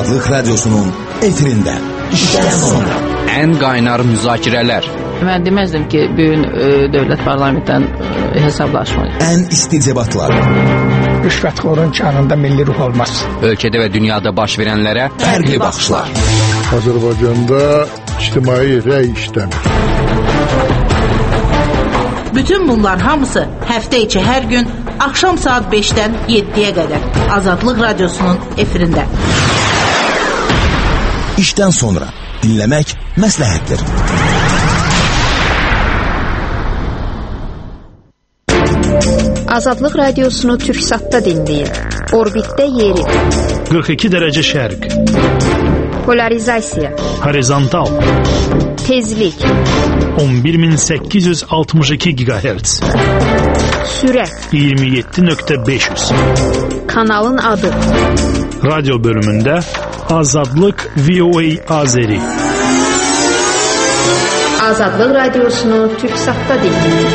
Azadlık Radyosu'nun efirinde. İşten sonra. En qaynar müzakirələr. Mən deməzdim ki, bugün dövlət parlamentdən hesablaşmayı. En isticebatlar. Rüşvətxorun kanında milli ruh olmaz. Ölkədə və dünyada baş verənlərə fərqli baxışlar. Azərbaycanda ictimai rəy işləmir. Bütün bunlar hamısı həftə içi hər gün axşam saat 5-dən 7-yə qədər Azadlıq Radyosu'nun efirində. İşten sonra dinlemek məsləhətdir. Azadlıq Radiosunu Türksat'ta dinleyin. Orbitdə yeri. 42 dərəcə şərq. Polarizasiya. Horizontal. Tezlik. 11862 GHz. Sürət. 27.500. Kanalın adı. Radyo bölümündə Azadlıq VOA Azeri. Azadlıq Radiosunu Türksat'ta dinleyin.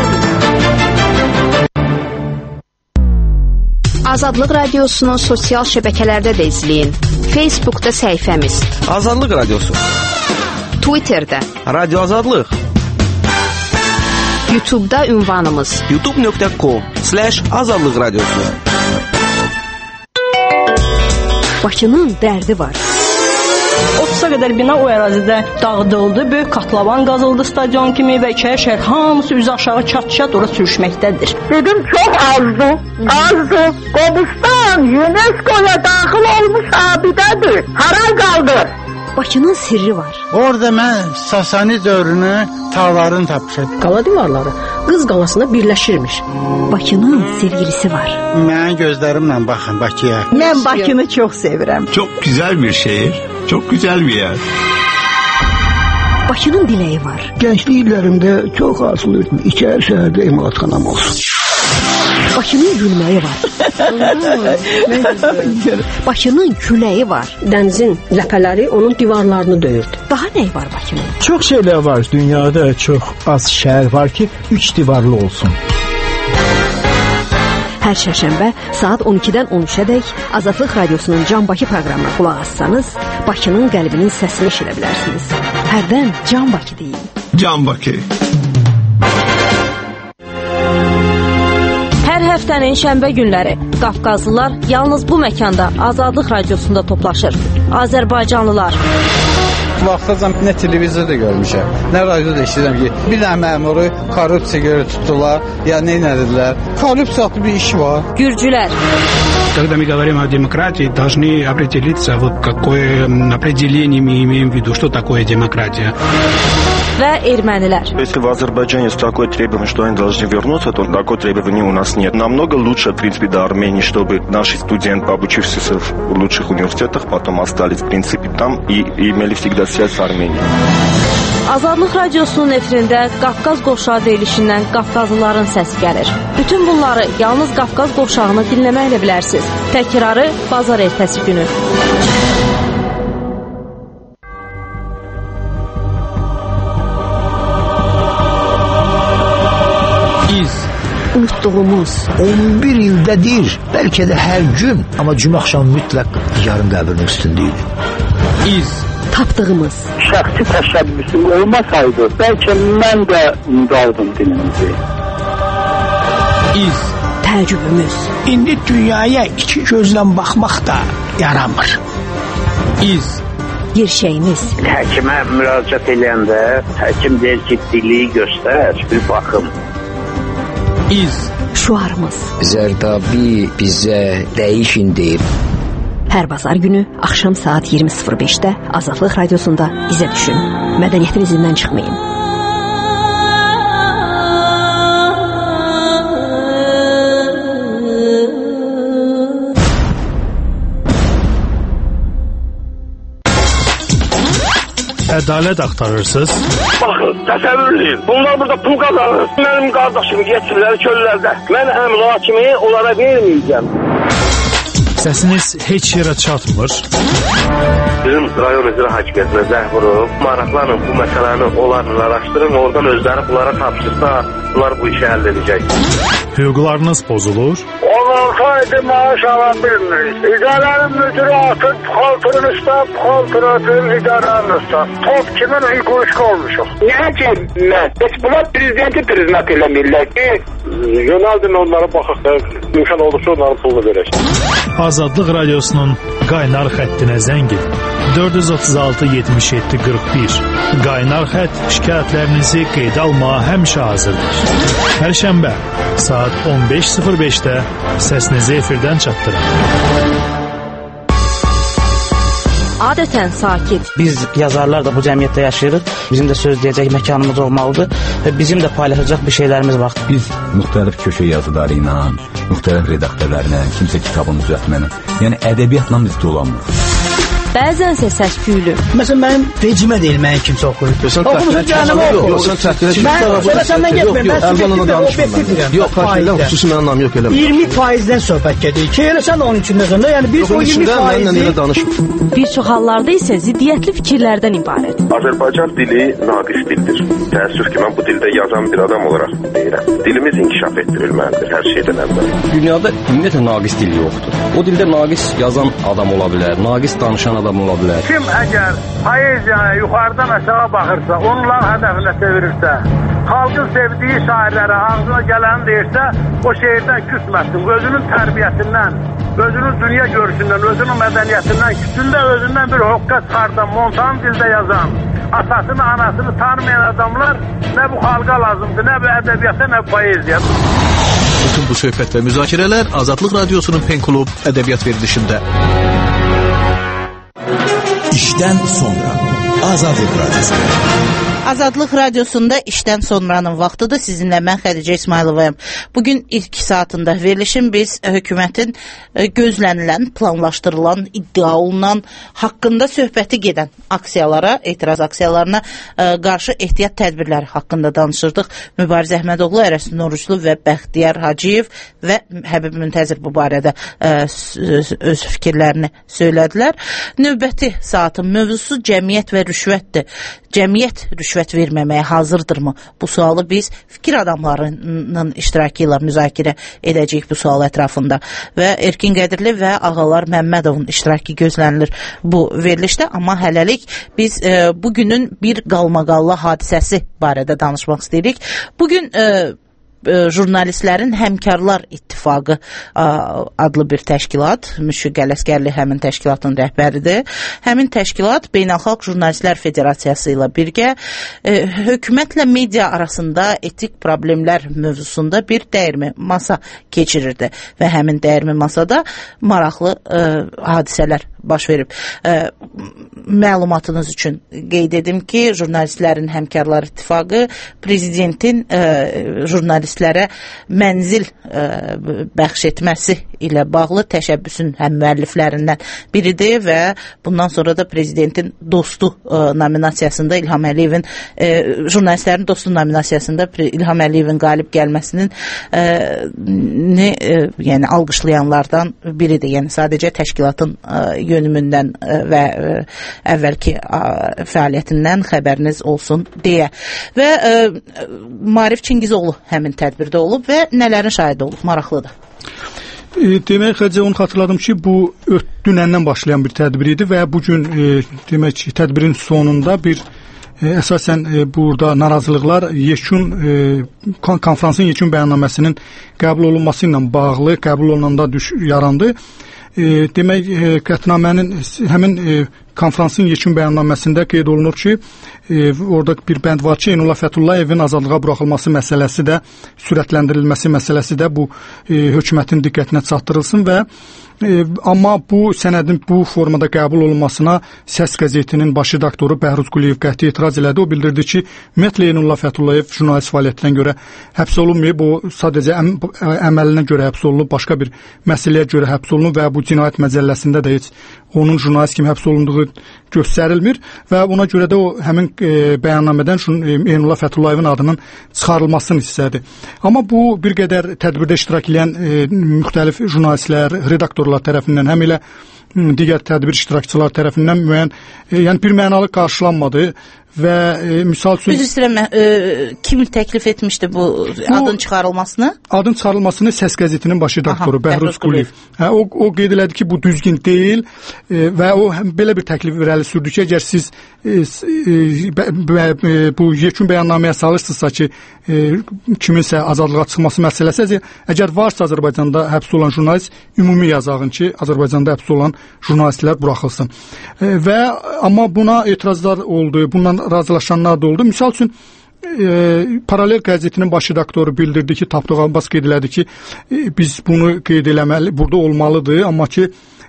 Azadlıq Radiosunu sosial şəbəkələrdə də izləyin. Facebook'da səhifəmiz. Azadlıq Radiosu. Twitter'da. Radyo Azadlıq. YouTube'da ünvanımız. youtube.com/Azadlıq Radiosu. Bakının dərdi var. 30'a qədər bina o ərazidə dağıdıldı. Böyük katlavan qazıldı stadion kimi və içəri şəhər hamısı üzü aşağı çat-çat ora sürüşməkdədir. Dedim çox azdı. Qobustan UNESCO'ya daxil olmuş abidədir. Haray qaldı. Bakının sirri var. Orada mən Sasani dövrünü tağların tapmışam. Qala divarları Qız qalasına birləşirmiş. Bakının sevgilisi var. Mənim gözlərimlə baxın Bakıya. Mən Bakını çox sevirəm. Çok güzel bir şehir, çok güzel bir yer. Bakının dileği var. Gençlik illərimdə çox arzulayırdım. İçəri şəhərdə emalatxanam olsun. Bakının gülməyi var. Bakının küləyi var. Dənizin ləpələri onun divarlarını döyürdü. Daha nə var Bakının? Çox şeylər var. Dünyada çox az şəhər var ki, 3 divarlı olsun. Hər şərşənbə saat 12-dən 13-ədək Azadlıq Radiosunun Can Bakı proqramına qulaq assanız, Bakının qəlbinin səsini eşidə bilərsiniz. Hərdən Can Bakı deyin. Can Bakı. Hər həftənin şənbə günləri Qafqazlılar yalnız bu məkanda Azadlıq Radiosunda toplaşır. Azərbaycanlılar. Vaxtacan nə televizorda görmüşəm, nə radioda eşidirəm ki, bir dənə məmuru korrupsiya görə tutdular, ya nə edildilər. Korrupsiya adlı bir iş var. Gürcülər. Когда мы говорим о демократии, должны определиться, вот какое определение мы имеем в виду, что такое демократия. Və ermənilər. Если в Азербайджане есть такое требование, что они должны вернуться, то такое требование у нас нет. Намного лучше, в принципе, до Армении, чтобы наши студенты, обучившиеся в лучших университетах, потом остались, в принципе, там и имели всегда связь с Арменией. Azadlıq Radiosunun efirində Qafqaz qovşağı verilişindən Qafqazlıların səsi gəlir. Bütün bunları yalnız Qafqaz qovşağını dinləməklə bilərsiniz. Təkrarı bazar ertəsi günü. Unutduğumuz 11 ildədir, bəlkə də hər gün, amma cümə axşamı mütləq yarın qəbrinin üstündəyik. İz. Tapdığımız. Şəxsi təşəbbüsüm olmasaydı, bəlkə mən də unudardım dilimizi. İz. Təəccübümüz. İndi dünyaya iki gözlə baxmaq da yaramır. İz. Gerçəyimiz. Həkimə müraciət edəndə həkim deyir ki, diliyi göstər, bir baxım. İz. Şuarımız. Zərdabi bizə dəyişin deyib. Hər bazar günü axşam saat 20:05-də Azadlıq Radiosunda izə düşün. Mədəniyyətin izindən çıxmayın. Ədalət axtarırsınız? Baxın, təsəvvür edin. Bunlar burada pul qazanır. Mənim qardaşımı yetirlər çöllərdə. Mən əmlak kimi onlara verməyəcəm. Səsiniz heç yerə çatmır. Bizim rayon icra hakimiyyətinə zəng vurub, maraqlanın bu məsələni onlarla araşdırın, oradan özləri bunlara tapşırsa, bunlar bu işi həll edəcək. Hüquqlarınız pozulur. 16 aydır maaş ala bilmirik. İdarənin müdürü atır, puxaltırın üstə, puxaltır atır, idarənin üstə. Top kimin hüquq olmuşuq. Niyə ki, bunlar prezidenti priznat eləmirlər ki, yönəldin onlara baxaq da, mümkün olursa onların pulunu verək. Azadlıq Radiosunun qaynar xəttinə zəng edin. 436-77-41. Qaynar xətt şikayətlərinizi qeydə almağa həmişə hazırdır. Hər şənbə saat 15:05-də səsinizi efirdən çatdırın. Adətən sakit. Biz yazarlar da bu cəmiyyətdə yaşayırıq. Bizim də söz deyəcək məkanımız olmalıdır və bizim də paylaşacaq bir şeylərimiz var. Biz müxtəlif köşə yazıları ilə, müxtəlif redaktörlərlə, kimsə kitabını düzəltməklə, yəni ədəbiyyatla biz dolanmırıq. Bəzənsə səs-küylü. Məsələn, mənim vecimə deyil, mənim kimsə oxuyur. Oxumusun cəhənnəmə oxuyur. Yox, sən tətilə Mən səndən getməyim, mən subjektiv və objektivdirəm. Yox, xahiş xüsusi mənim namı yox eləmə. 20%-dən söhbət gedir. Ki, elə sən də onun içindəsən də, yəni biz o 20%-i... Bir çox hallarda isə ziddiyyətli fikirlərdən ibarət. Azərbaycan dili naqis dildir. Təəssüf ki, mən bu dildə yazan bir adam olaraq deyirəm. Dilimiz inkişaf etdirilməlidir hər şeydən əvvəl. Dünyada ümumiyyətlə naqis dil yoxdur. O dildə naqis yazan adam ola bilər, naqis danışan adam ola bilər. Kim əgər poeziyaya yuxarıdan aşağı baxırsa, onlar hədəfinə çevirirsə, xalqın sevdiyi şairlərə ağzına gələni deyirsə, o şeirdən küsməsin, özünün tərbiyəsindən, özünün dünya görüşündən, özünün mədəniyyətindən, küçündə özündən bir hoqqa çıxardan, montan dildə yazan, atasını, anasını tanımayan adamlar nə bu xalqa lazımdır, nə bu ədəbiyyata, nə bu poeziya. Bütün bu söhbət və müzakirələr Azadlıq Radiosunun Pen Klub ədəbiyyat verilişində. İşdən sonra Azadlıq Radiosu. Azadlıq Radiosunda işdən sonranın vaxtıdır. Sizinlə mən Xədicə İsmayılovayım. Bugün ilk saatında verilişin biz hökumətin gözlənilən, planlaşdırılan, iddia olunan, haqqında söhbəti gedən aksiyalara, etiraz aksiyalarına qarşı ehtiyat tədbirləri haqqında danışırdıq. Mübariz Əhmədoğlu, Ərəstin Oruclu və Bəxtiyar Hacıyev və Həbib Müntəzir bu barədə öz fikirlərini söylədilər. Növbəti saatın mövzusu cəmiyyət və rüşvətdir. Cəmiyyət rüşvət verməməyə hazırdırmı? Bu sualı biz fikir adamlarının iştirakı ilə müzakirə edəcəyik bu sual ətrafında. Və Erkin Qədirli və Ağalar Məmmədovun iştirakı gözlənilir bu verilişdə. Amma hələlik biz bugünün bir qalmaqallı hadisəsi barədə danışmaq istəyirik. Bugün Jurnalistlərin Həmkarlar İttifaqı adlı bir təşkilat, Müşfiq Ələsgərli həmin təşkilatın rəhbəridir. Həmin təşkilat Beynəlxalq Jurnalistlər Federasiyası ilə birgə hökumətlə media arasında etik problemlər mövzusunda bir dəyirmi masa keçirirdi və həmin dəyirmi masada maraqlı hadisələr baş verib. Məlumatınız üçün qeyd edim ki, Jurnalistlərin Həmkarlar İttifaqı prezidentin jurnalistlərə mənzil bəxş etməsi ilə bağlı təşəbbüsün həm müəlliflərindən biridir və bundan sonra da prezidentin dostu nominasiyasında İlham Əliyevin jurnalistlərin dostu nominasiyasında İlham Əliyevin qalib gəlməsinin yəni alqışlayanlardan biridir. Yəni sadəcə təşkilatın yönümündən və əvvəlki fəaliyyətindən xəbəriniz olsun deyə. Və Maarif Çingizoğlu həmin tədbirdə olub və nələrin şahidi olub, maraqlıdır. Demək, Xədicə, onu xatırladım ki, bu dünəndən başlayan bir tədbir idi və bugün demək, tədbirin sonunda bir əsasən burada narazılıqlar konfransın yekun bəyannaməsinin qəbul olunması ilə bağlı, qəbul olunanda yarandı. Demək, qətnamənin həmin konfransın yekun bəyannaməsində qeyd olunur ki, orada bir bənd var ki, Eynullah Fətullayevin azadlığa buraxılması məsələsi də, sürətləndirilməsi məsələsi də bu hökumətin diqqətinə çatdırılsın və amma bu sənədin bu formada qəbul olunmasına Səs qəzetinin baş redaktoru Bəhruz Quliyev qəti etiraz elədi. O bildirdi ki, ümumiyyətlə Eynullah Fətullayev jurnalist fəaliyyətindən görə həbs olunmayıb, o sadəcə əməlinə görə həbs olunub, başqa bir məsələyə görə həbs olunub və bu cinayət məcəlləsində də heç onun jurnalist kimi həbs olunduğu göstərilmir və ona görə də o həmin bəyannamədən Eynullah Fətullayevin adının çıxarılmasını istədi. Amma bu bir qədər tədbirdə iştirak edən müxtəlif jurnalistlər, redaktorlar tərəfindən, həm elə digər tədbir iştirakçılar tərəfindən yəni bir mənalı qarşılanmadı və misal üçün... Üzr istəyirəm, kim təklif etmişdi bu adın çıxarılmasını? Adın çıxarılmasını Səs qəzetinin baş redaktoru Bəhruz Quliyev. O qeyd elədi ki, bu düzgün deyil və o belə bir təklif irəli sürdü ki, əgər siz bu yekun bəyannaməyə salırsınızsa ki, kiminsə azadlığa çıxması məsələsi, əgər varsa Azərbaycanda həbs olan jurnalist, ümumi yazağın ki, Azərbaycanda həbs olan jurnalistlər buraxılsın. Amma buna etirazlar oldu, bundan razılaşanlar da oldu. Misal üçün, Paralel qəzetinin baş redaktoru bildirdi ki, Tapdıq Abbas qeyd elədi ki, biz bunu qeyd eləməli, burada olmalıdır, amma ki,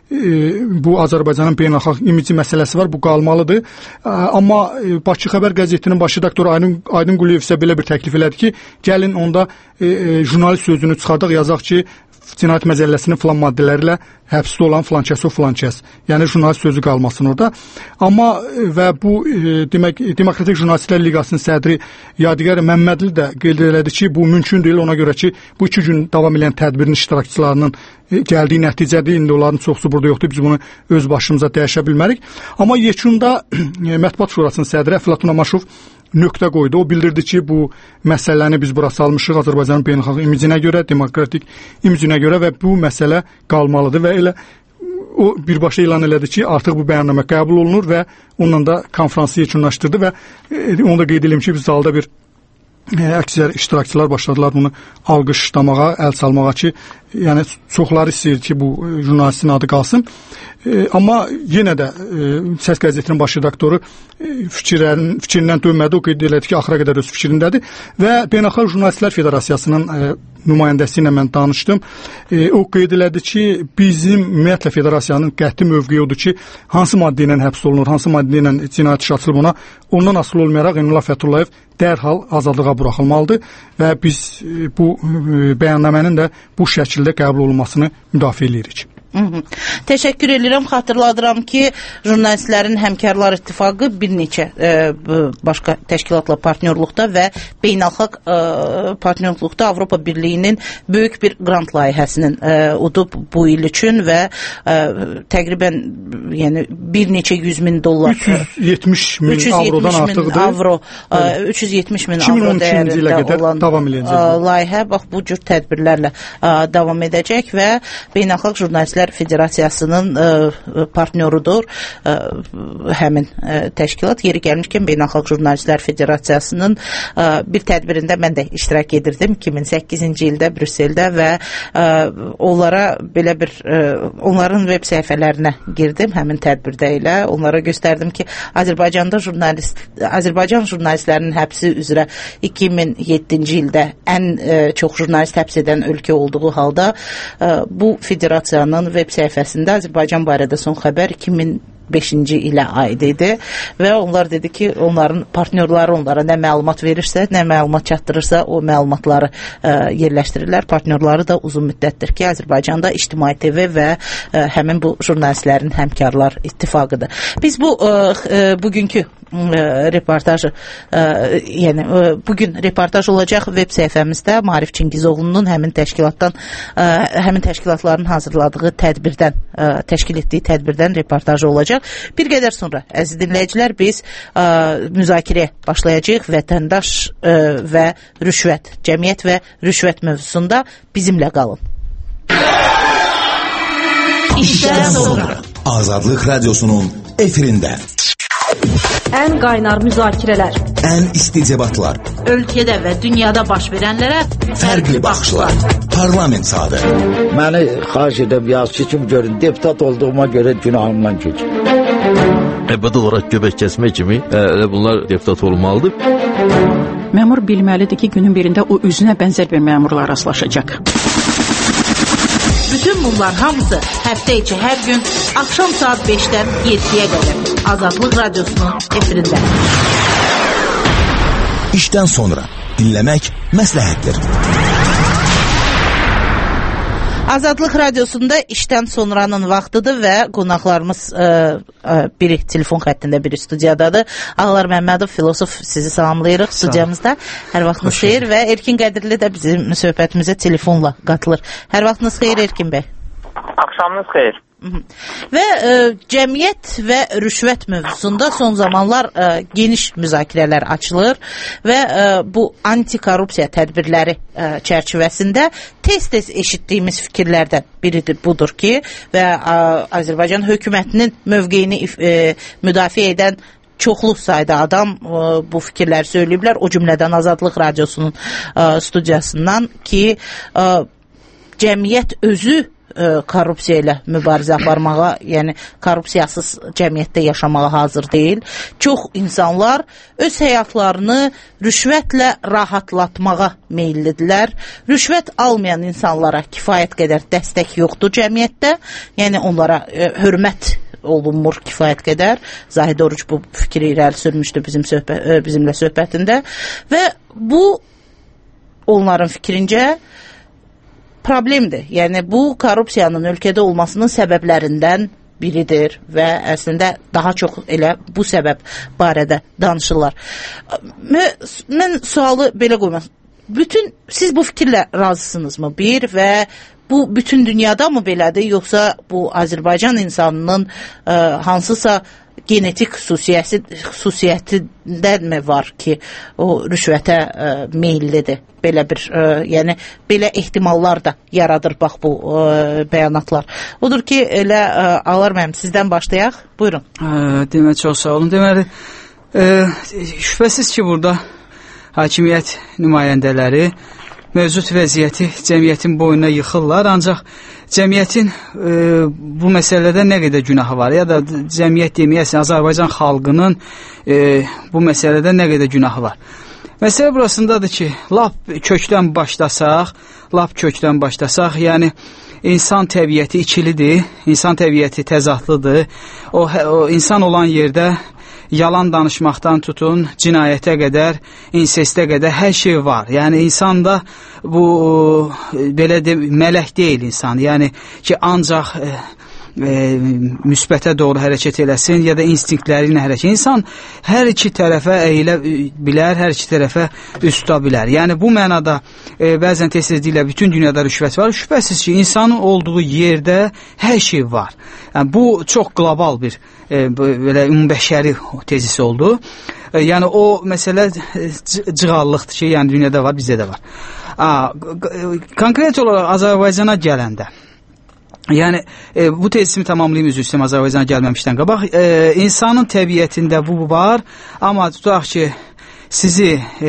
bu Azərbaycanın beynəlxalq imici məsələsi var, bu qalmalıdır. Amma Bakı Xəbər qəzetinin baş redaktoru Aydın Quliyev isə belə bir təklif elədi ki, gəlin onda jurnalist sözünü çıxardaq, yazaq ki, Cinayət Məcəlləsinin filan maddələri ilə həbsdə olan filan kəs. Yəni jurnalist sözü qalmasın orada. Amma və bu Demokratik Jurnalistlər Liqasının sədri Yadigar Məmmədli də qeyd elədi ki, bu mümkün deyil, ona görə ki, bu 2 gün davam edən tədbirin iştirakçılarının gəldiyi nəticədir, indi onların çoxsu burada yoxdur, biz bunu öz başımıza dəyişə bilmərik. Amma yekunda Mətbuat Şurasının sədri Əflatun Amaşov nöqtə qoydu. O bildirdi ki, bu məsələni biz bura salmışıq Azərbaycanın beynəlxalq imicinə görə, demokratik imicinə görə və bu məsələ qalmalıdır və elə o birbaşa elan elədi ki, artıq bu bəyannamə qəbul olunur və onunla da konfransı yekunlaşdırdı və onu da qeyd edim ki, biz zalda bir əksər iştirakçılar başladılar bunu alqışlamağa, əl çalmağa ki, yəni çoxları istəyir ki, bu jurnalistin adı qalsın. Amma yenə də Səs qəzetinin baş redaktoru fikrindən dönmədi. O qeyd elədi ki, axıra qədər öz fikrindədir və Beynəlxalq Jurnalistlər Federasiyasının nümayəndəsi ilə mən danışdım. O qeyd elədi ki, bizim ümumiyyətlə federasiyanın qəti mövqeyi odur ki, hansı maddə ilə həbs olunur, hansı maddə ilə cinayət işi açılır buna, ondan asılı olmayaraq Eynullah Fətullayev dərhal azadlığa buraxılmalıdır və biz bu bəyannamənin də bu şəkildə qəbul olunmasını müdafiə edirik. Təşəkkür edirəm. Xatırladıram ki, Jurnalistlərin Həmkarlar İttifaqı bir neçə başqa təşkilatla partnyorluqda və beynəlxalq partnyorluqda Avropa Birliyinin böyük bir qrant layihəsinin udub bu il üçün və təqribən yəni bir neçə 100 min dollar 370 min avrodan artıqdır. 370 min avro dəyərində olan layihə bax bu cür tədbirlərlə davam edəcək və Beynəlxalq Jurnalistlər Federasiyasının partnyorudur həmin təşkilat. Yeri gəlmişkən Beynəlxalq Jurnalistlər Federasiyasının bir tədbirində mən də iştirak edirdim 2008-ci ildə Brüsseldə və onlara belə bir onların web səhifələrinə girdim həmin tədbirdə ilə. Onlara göstərdim ki, Azərbaycan jurnalistlərinin həbsi üzrə 2007-ci ildə ən çox jurnalist həbs edən ölkə olduğu halda bu federasiyanın web səhifəsində Azərbaycan barədə son xəbər 2005-ci ilə aid idi və onlar dedi ki, onların partnyorları onlara nə məlumat verirsə, nə məlumat çatdırırsa, o məlumatları yerləşdirirlər. Partnyorları da uzun müddətdir ki, Azərbaycanda İctimai TV və həmin bu jurnalistlərin Həmkarlar İttifaqıdır. Biz bu bugünkü reportajı yəni bugün reportaj olacaq web səhifəmizdə Maarif Çingizoğlu'nun həmin təşkilatların hazırladığı tədbirdən təşkil etdiyi tədbirdən reportajı olacaq. Bir qədər sonra əziz dinləyicilər biz müzakirəyə başlayacağıq vətəndaş və rüşvət, cəmiyyət və rüşvət mövzusunda bizimlə qalın. İşdən sonra Azadlıq Radyosu'nun efirində ən qaynar müzakirələr, ən isti debatlar, ölkədə və dünyada baş verənlərə fərqli baxışlar, parlament saatı. Məni xahiş edəm yaz ki, kim görün, deputat olduğuma görə günahımdan keçir. Əbədi olaraq göbək kəsmək kimi bunlar deputat olmalıdır. Məmur bilməlidir ki, günün birində o özünə bənzər bir məmurla rastlaşacaq. Bütün bunlar hamısı həftə içi hər gün axşam saat 5-dən 7-yə qədər Azadlıq Radyosu'nun efirində. İşdən sonra dinləmək məsləhətdir. Azadlıq Radiosunda işdən sonranın vaxtıdır və qonaqlarımız biri telefon xəttində, biri studiyadadır. Ağlar Məmmədov, filosof, sizi salamlayırıq studiyamızda. Hər vaxtınız xeyir və Erkin Qədirli də bizim söhbətimizə telefonla qatılır. Hər vaxtınız xeyir Erkin bəy. Axşamınız xeyir. Və cəmiyyət və rüşvət mövzusunda son zamanlar geniş müzakirələr açılır və bu antikorrupsiya tədbirləri çərçivəsində tez-tez eşitdiyimiz fikirlərdən biridir budur ki, və Azərbaycan hökumətinin mövqeyini müdafiə edən çoxlu sayda adam bu fikirləri söyləyiblər. O cümlədən Azadlıq Radiosunun studiyasından ki, cəmiyyət özü korrupsiya ilə mübarizə aparmağa, yəni korrupsiyasız cəmiyyətdə yaşamağa hazır deyil. Çox insanlar öz həyatlarını rüşvətlə rahatlatmağa meyillidirlər. Rüşvət almayan insanlara kifayət qədər dəstək yoxdur cəmiyyətdə. Yəni onlara hörmət olunmur kifayət qədər. Zahid Oruc bu fikri irəli sürmüşdü bizimlə söhbətində və bu onların fikrincə problemdir. Yəni bu korrupsiyanın ölkədə olmasının səbəblərindən biridir və əslində daha çox elə bu səbəb barədə danışırlar. Mən sualı belə qoymaq. Siz bu fikirlə razısınızmı? Bir və bu bütün dünyada mı belədir, yoxsa bu Azərbaycan insanının hansısa genetik xüsusiyyətindən mi var ki, o rüşvətə meyillidir? Belə bir, yəni belə ehtimallar da yaradır bax bu bəyanatlar. Odur ki, elə Ağlar müəllim, sizdən başlayaq. Buyurun. Demək, çox sağ olun. Deməli, şübhəsiz ki, burada hakimiyyət nümayəndələri mövcud vəziyyəti cəmiyyətin boynuna yıxırlar, ancaq cəmiyyətin bu məsələdə nə qədər günahı var, ya da cəmiyyət deməyəsin, Azərbaycan xalqının bu məsələdə nə qədər günahı var. Məsələ burasındadır ki, lap kökdən başlasaq, yəni insan təbiəti ikilidir, insan təbiəti təzadlıdır, o insan olan yerdə yalan danışmaqdan tutun, cinayətə qədər, insestə qədər hər şey var. Yəni insanda bu belə mələk deyil insan. Yəni ki, ancaq müsbətə doğru hərəkət eləsin ya da instinktləri ilə hərəkət. İnsan hər iki tərəfə əyilə bilər, hər iki tərəfə üst tuta bilər. Yəni bu mənada bəzən tez-tez deyirlər, bütün dünyada rüşvət var. Şübhəsiz ki, insanın olduğu yerdə hər şey var. Yəni bu çox qlobal bir belə ümumbəşəri tezisi oldu. Yəni o məsələ cığallıqdır ki, yəni dünyada var, bizdə də var. Konkret olaraq Azərbaycana gələndə, yəni bu tezisimi tamamlayayım, üzr istəyirəm Azərbaycana gəlməmişdən qabaq. İnsanın təbiətində bu var, amma tutaq ki, sizi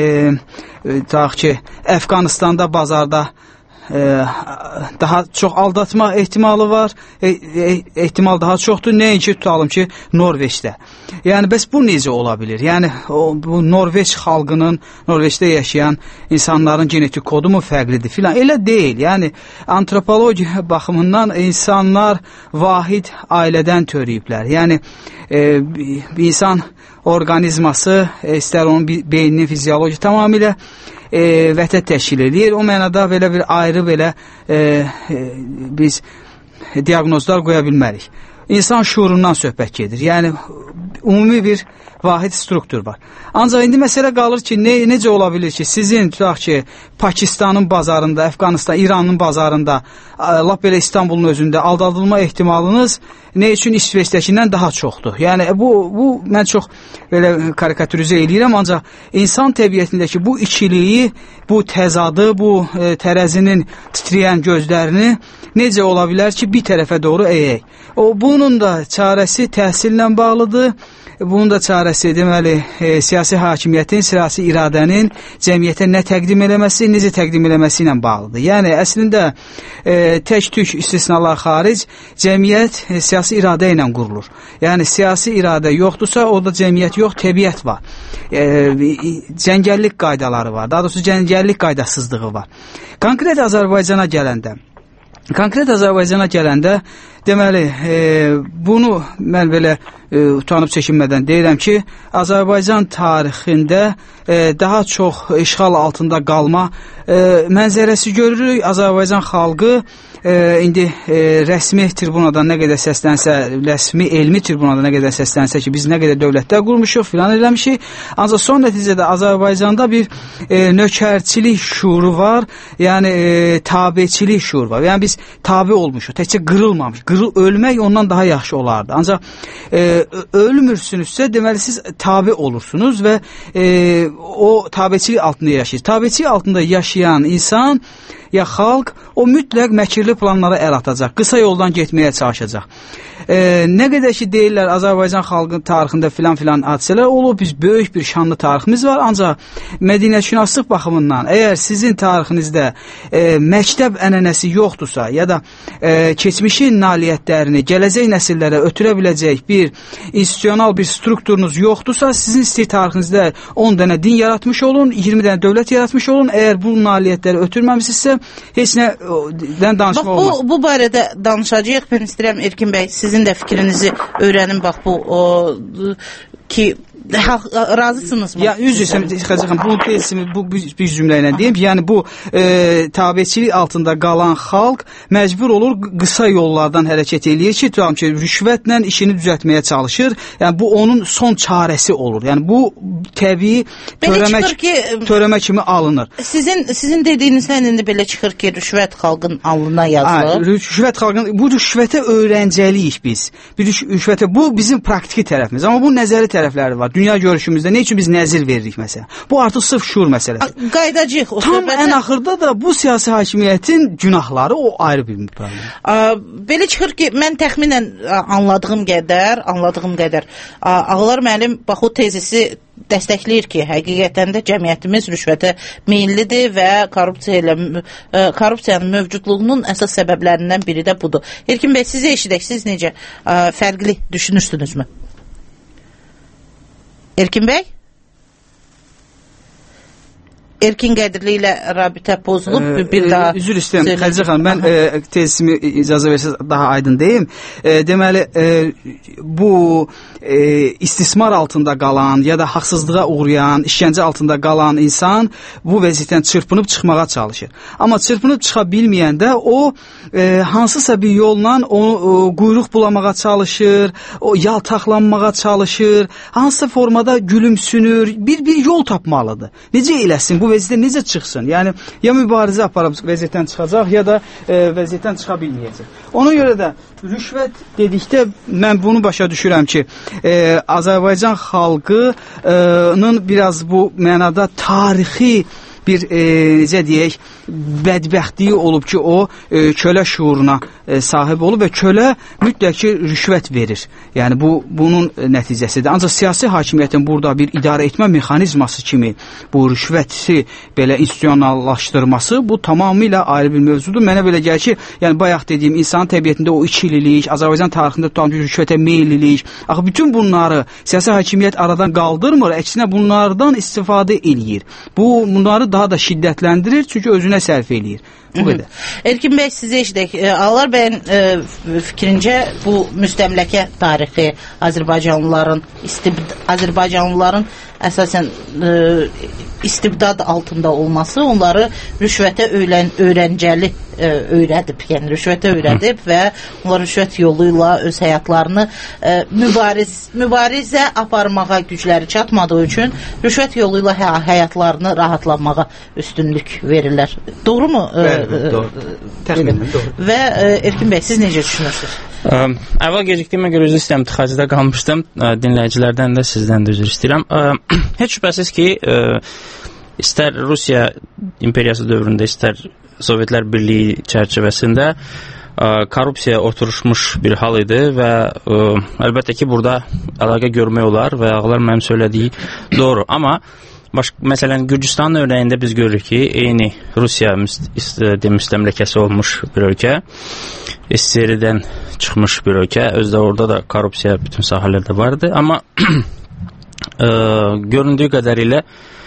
Əfqanistanda bazarda daha çox aldatma ehtimalı var, ehtimal daha çoxdur, nəinki tutalım ki, Norveçdə. Yəni, bəs bu necə ola bilir? Yəni, bu Norveç xalqının, Norveçdə yaşayan insanların genetik kodu mu fərqlidir filan? Elə deyil. Yəni, antropoloji baxımından insanlar vahid ailədən törəyiblər. Yəni, bir insan orqanizması, istər onun beyninin fizioloji tamamilə vətət təşkil edir. O mənada belə bir ayrı belə biz diaqnozlar qoya bilmərik. İnsan şuurundan söhbət gedir. Yəni, ümumi bir vahid struktur var. Ancaq indi məsələ qalır ki, necə ola bilir ki, sizin tutaq ki, Pakistanın bazarında, Əfqanistan, İranın bazarında, lap belə İstanbulun özündə aldadılma ehtimalınız nə üçün İsveçdəkindən daha çoxdur? Yəni, bu mən çox belə karikatürizə eləyirəm, ancaq insan təbiətindəki bu ikiliyi, bu təzadı, bu tərəzinin titrəyən gözlərini necə ola bilər ki, bir tərəfə doğru əyək? Bunun da çarəsi təhsillə bağlıdır. Bunun da çarəsi deməli siyasi hakimiyyətin, siyasi iradənin cəmiyyətə nə təqdim eləməsi, necə təqdim eləməsi ilə bağlıdır. Yəni əslində tək-tük istisnalar xaric cəmiyyət siyasi iradə ilə qurulur. Yəni siyasi iradə yoxdursa, orada cəmiyyət yox, təbiət var. Cəngəllik qaydaları var. Daha doğrusu cəngəllik qaydasızlığı var. Konkret Azərbaycana gələndə deməli, bunu mən belə utanıb çəkinmədən deyirəm ki, Azərbaycan tarixində daha çox işğal altında qalma mənzərəsi görürük. Azərbaycan xalqı indi rəsmi tribunadan nə qədər səslənsə, rəsmi elmi tribunadan nə qədər səslənsə ki, biz nə qədər dövlətlər qurmuşuq, filan eləmişik. Ancaq son nəticədə Azərbaycanda bir nökərçilik şuuru var, yəni tabeçilik şuuru var. Yəni biz tabe olmuşuq, təkcə qırılmamış. Ölmək ondan daha yaxşı olardı. Ancaq ölmürsünüzsə, deməli siz tabe olursunuz və o tabeçilik altında yaşayır. Tabeçilik altında yaşayan insan ya xalq o mütləq məkirli planlara əl atacaq, qısa yoldan getməyə çalışacaq. Nə qədər ki deyirlər Azərbaycan xalqının tarixində filan hadisələr olub, biz böyük bir şanlı tariximiz var, ancaq mədəniyyətşünaslıq baxımından əgər sizin tarixinizdə məktəb ənənəsi yoxdursa ya da keçmişin nailiyyətlərini gələcək nəsillərə ötürə biləcək bir institusional bir strukturunuz yoxdursa, sizin istəyir tarixinizdə 10 dənə din yaratmış olun, 20 dənə dövlət yaratmış olun, əgər bu nailiyyətləri ötürməmişsinizsə heç nədən danışma olmaz. Bu barədə danışacağıq. Ben istəyirəm Erkin bəy, sizin də fikrinizi öyrənin. Bax bu ki razısınızmı? Ya üzr istəyirəm, bu tezimi bu bir cümlə ilə deyim. Yəni bu tabeçilik altında qalan xalq məcbur olur qısa yollardan hərəkət eləyir ki, tutam ki, rüşvətlə işini düzəltməyə çalışır. Yəni bu onun son çarəsi olur. Yəni bu təbii törəmə kimi alınır. Sizin dediyinizdən indi belə çıxır ki, rüşvət xalqın alnına yazılır. Rüşvət xalqın, bu rüşvətə öyrəncəliyik biz. Bir rüşvətə, bu bizim praktiki tərəfimiz. Amma bu nəzəri tərəfləri var. Dünya görüşümüzdə nə üçün biz nəzir veririk məsələn? Bu artıq sırf şuur məsələsi. Qaydacıyıq o söhbətə. Tam ən axırda da bu siyasi hakimiyyətin günahları o ayrı bir problem. Belə çıxır ki, mən təxminən anladığım qədər Ağalar müəllim bax o tezisi dəstəkləyir ki, həqiqətən də cəmiyyətimiz rüşvətə meyillidir və korrupsiyanın mövcudluğunun əsas səbəblərindən biri də budur. Erkin bəy, sizi eşidək, siz necə fərqli düşünürsünüzmü? Erkin bəy? Erkin Qədirli ilə rabitə pozulub, bir daha... Üzr istəyirəm, Xədicə xanım, mən tezisimi icazə versəz daha aydın deyim. Deməli, bu istismar altında qalan ya da haqsızlığa uğrayan, işgəncə altında qalan insan bu vəziyyətdən çırpınıb çıxmağa çalışır. Amma çırpınıb çıxa bilməyəndə o hansısa bir yolla onu quyruq bulamağa çalışır, o yaltaqlanmağa çalışır, hansısa formada gülümsünür, bir yol tapmalıdır. Necə eləsin, bu vəziyyətdən necə çıxsın? Yəni, ya mübarizə aparıb vəziyyətdən çıxacaq, ya da vəziyyətdən çıxa bilməyəcək. Ona görə də rüşvət dedikdə mən bunu başa düşürəm ki, Azərbaycan xalqının biraz bu mənada tarixi bir necə deyək, bədbəxtliyi olub ki, o kölə şuuruna sahib olub və kölə mütləq ki, rüşvət verir. Yəni, bunun nəticəsidir. Ancaq siyasi hakimiyyətin burada bir idarə etmə mexanizması kimi bu rüşvəti belə institusionallaşdırması, bu tamamilə ayrı bir mövzudur. Mənə belə gəlir ki, yəni bayaq dediyim insanın təbiətində o ikililik, Azərbaycan tarixində tutan rüşvətə meyillilik, axı bütün bunları siyasi hakimiyyət aradan qaldırmır, əksinə bunlardan istifadə eləyir. Bunları daha da şiddətləndirir, çünki özünə sərf eləyir. Bu qədər. Erkin bəy, sizə eşidək. Ağalar bəyin fikrincə bu müstəmləkə tarixi Azərbaycanlıların əsasən istibdad altında olması onları rüşvətə öyrəncəli öyrədib. Yəni rüşvətə öyrədib və onlar rüşvət yolu ilə öz həyatlarını mübarizə aparmağa gücləri çatmadığı üçün rüşvət yolu ilə həyatlarını rahatlanmağa üstünlük verirlər. Doğru mu? Doğru. Təxminən doğru. Və Erkin bəy, siz necə düşünürsünüz? Əvvəl gecikdiyimə görə üzr istəyirəm, tıxacıda qalmışdım. Dinləyicilərdən də, sizdən də üzr istəyirəm. Heç şübhəsiz ki, istər Rusiya imperiyası dövründə, istər Sovetlər Birliyi çərçivəsində korrupsiya oturuşmuş bir hal idi və əlbəttə ki, burada əlaqə görmək olar və ağlar mənim söylədiyi doğru. Amma məsələn, Gürcüstanın örnəyində biz görürük ki, eyni Rusiya müstəmləkəsi olmuş bir ölkə, SSR-dən çıxmış bir ölkə, özdə orada da korrupsiya bütün sahələrdə vardı, amma göründüyü qədərilə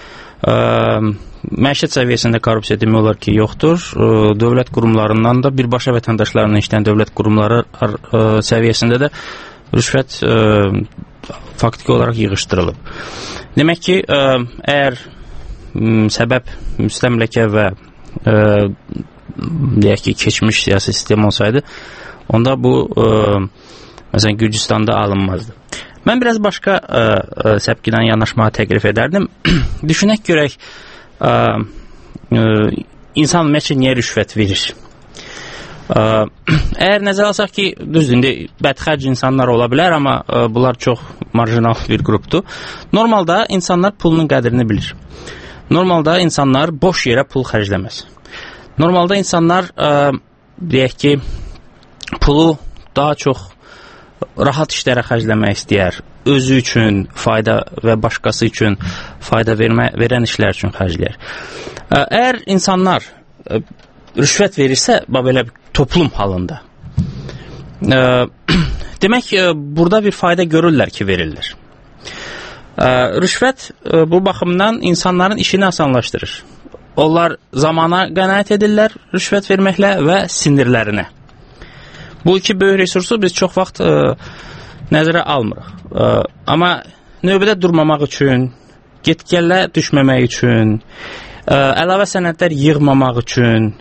məişət səviyyəsində korrupsiya demək olar ki, yoxdur. Dövlət qurumlarından da birbaşa vətəndaşlarının işləyən dövlət qurumları səviyyəsində də rüşvət faktiki olaraq yığışdırılıb. Demək ki, əgər səbəb müstəmləkə və deyək ki, keçmiş siyasi sistem olsaydı, onda bu məsələn Gürcüstanda alınmazdı. Mən biraz başqa səpkidən yanaşmağa təklif edərdim. Düşünək görək, insan ümumiyyətcə niyə rüşvət verir? Əgər nəzər alsaq ki, düzdür, indi bədxərc insanlar ola bilər, amma bunlar çox marjinal bir qrupdur. Normalda insanlar pulunun qədrini bilir. Normalda insanlar boş yerə pul xərcləməz. Normalda insanlar, deyək ki, pulu daha çox rahat işlərə xərcləmək istəyər. Özü üçün fayda və başqası üçün fayda verən işlər üçün xərcləyər. Əgər insanlar rüşvət verirsə, belə toplum halında, demək, burada bir fayda görürlər ki, verirlər. Rüşvət bu baxımdan insanların işini asanlaşdırır. Onlar zamana qənaət edirlər rüşvət verməklə və sinirlərinə. Bu iki böyük resursu biz çox vaxt nəzərə almırıq. Amma növbədə durmamaq üçün, get-gəllə düşməmək üçün, əlavə sənədlər yığmamaq üçün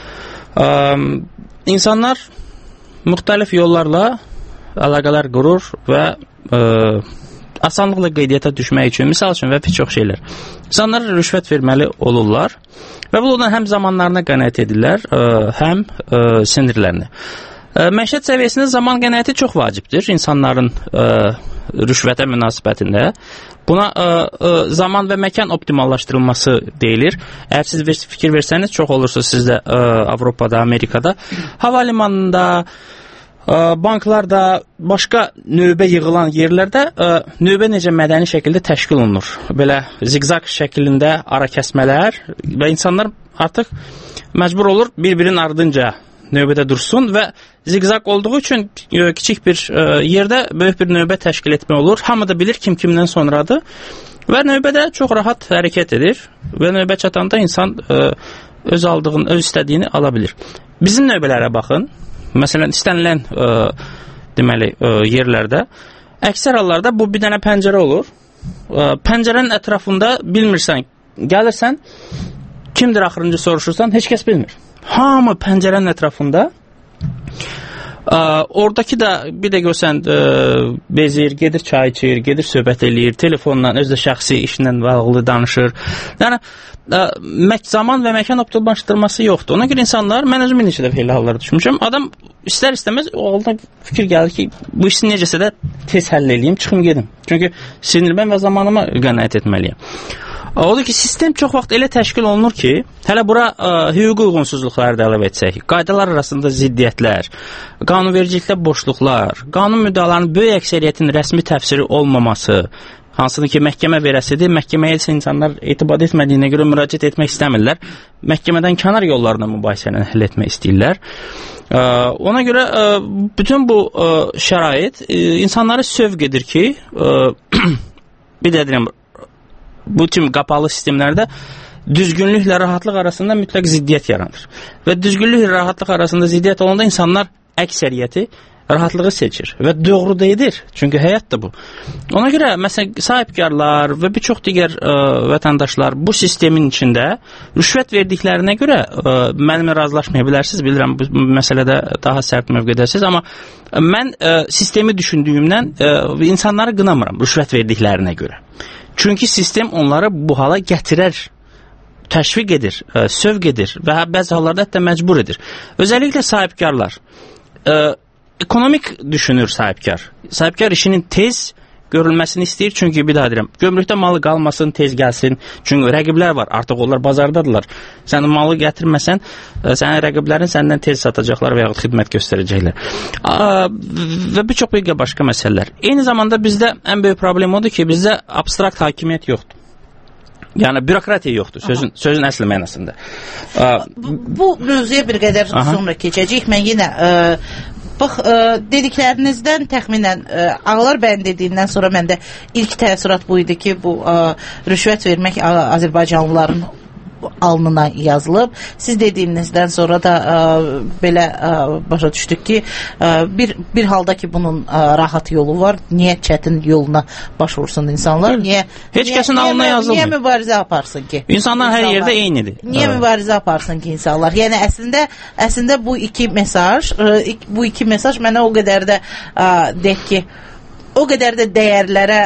insanlar müxtəlif yollarla əlaqələr qurur və asanlıqla qeydiyyata düşmək üçün, misal üçün və bir çox şeylər. İnsanlar rüşvət verməli olurlar və bundan həm zamanlarına qənaət edirlər, həm sinirlərini. Məişət səviyyəsində zaman qənaəti çox vacibdir insanların rüşvətə münasibətində. Buna zaman və məkan optimallaşdırılması deyilir. Əgər siz fikir versəniz, çox olursa sizdə Avropada, Amerikada, havalimanında, banklarda, başqa növbə yığılan yerlərdə növbə necə mədəni şəkildə təşkil olunur. Belə zigzag şəklində ara kəsmələr və insanlar artıq məcbur olur bir-birinin ardınca növbədə dursun və zigzag olduğu üçün kiçik bir yerdə böyük bir növbə təşkil etmək olur. Hamı da bilir kim kimdən sonradır və növbədə çox rahat hərəkət edir və növbə çatanda insan öz aldığını, öz istədiyini ala bilir. Bizim növbələrə baxın. Məsələn, istənilən deməli yerlərdə əksər hallarda bu bir dənə pəncərə olur. Pəncərənin ətrafında bilmirsən, gəlirsən, kimdir axırıncı soruşursan, heç kəs bilmir. Hamı pəncərənin ətrafında. Oradakı da bir də görsən bezir, gedir çay içir, gedir söhbət eləyir, telefonla, özü də şəxsi işlə bağlı danışır. Yəni zaman və məkan optimallaşdırması yoxdur. Ona görə insanlar, mən özüm neçə dəfə elə hallara düşmüşəm, adam istər-istəməz o halda fikir gəlir ki, bu işi necəsə də tez həll eləyim, çıxım gedim. Çünki sinirmən və zamanıma qənaət etməliyəm. Odur ki, sistem çox vaxt elə təşkil olunur ki, hələ bura hüquqi uyğunsuzluqları da əlavə etsək, qaydalar arasında ziddiyyətlər, qanunvericilikdə boşluqlar, qanun müddəalarının böyük əksəriyyətin rəsmi təfsiri olmaması, hansını ki, məhkəmə verəsidir, məhkəməyə insanlar etibar etmədiyinə görə müraciət etmək istəmirlər, məhkəmədən kənar yollarla mübahisəni həll etmək istəyirlər. Ona görə bütün bu şərait insanları sövq edir ki, bir də deyirəm, bu tüm qapalı sistemlərdə düzgünlüklə rahatlıq arasında mütləq ziddiyyət yaranır. Və düzgünlüklə rahatlıq arasında ziddiyyət olanda insanlar əksəriyyəti rahatlığı seçir və doğru da edir. Çünki həyat da bu. Ona görə məsələn sahibkarlar və bir çox digər vətəndaşlar bu sistemin içində rüşvət verdiklərinə görə mənimlə razılaşmaya bilərsiniz. Bilirəm bu məsələdə daha sərt mövqedəsiz, amma mən sistemi düşündüyümdən insanları qınamıram rüşvət verdiklərinə görə. Çünki sistem onları bu hala gətirər, təşviq edir, sövq edir və bəzi hallarda hətta məcbur edir. Özəlliklə sahibkarlar. Ekonomik düşünür sahibkar. Sahibkar işinin tez görülməsini istəyir. Çünki bir daha deyirəm, gömrükdə malı qalmasın, tez gəlsin. Çünki rəqiblər var, artıq onlar bazardadılar. Sən malı gətirməsən, sənin rəqiblərin səndən tez satacaqlar və yaxud xidmət göstərəcəklər. Və bir çox başqa məsələlər. Eyni zamanda bizdə ən böyük problem odur ki, bizdə abstrakt hakimiyyət yoxdur. Yəni bürokratiya yoxdur, sözün əsl mənasında. Bu mövzuya bir qədər sonra keçəcəyik. Mən yenə bax, dediklərinizdən təxminən Ağlar bəyin dediyindən sonra məndə ilk təəssürat bu idi ki, bu rüşvət vermək Azərbaycanlıların alnına yazılıb. Siz dediyinizdən sonra da belə başa düşdük ki, bir halda ki bunun rahat yolu var, niyə çətin yoluna baş vursun insanlar? Heç kəsin alnına yazılmır. Niyə mübarizə aparsın ki? İnsanlar hər yerdə eynidir. Niyə mübarizə aparsın ki insanlar? Yəni əslində bu iki mesaj mənə o qədər də deyək ki, o qədər də dəyərlərə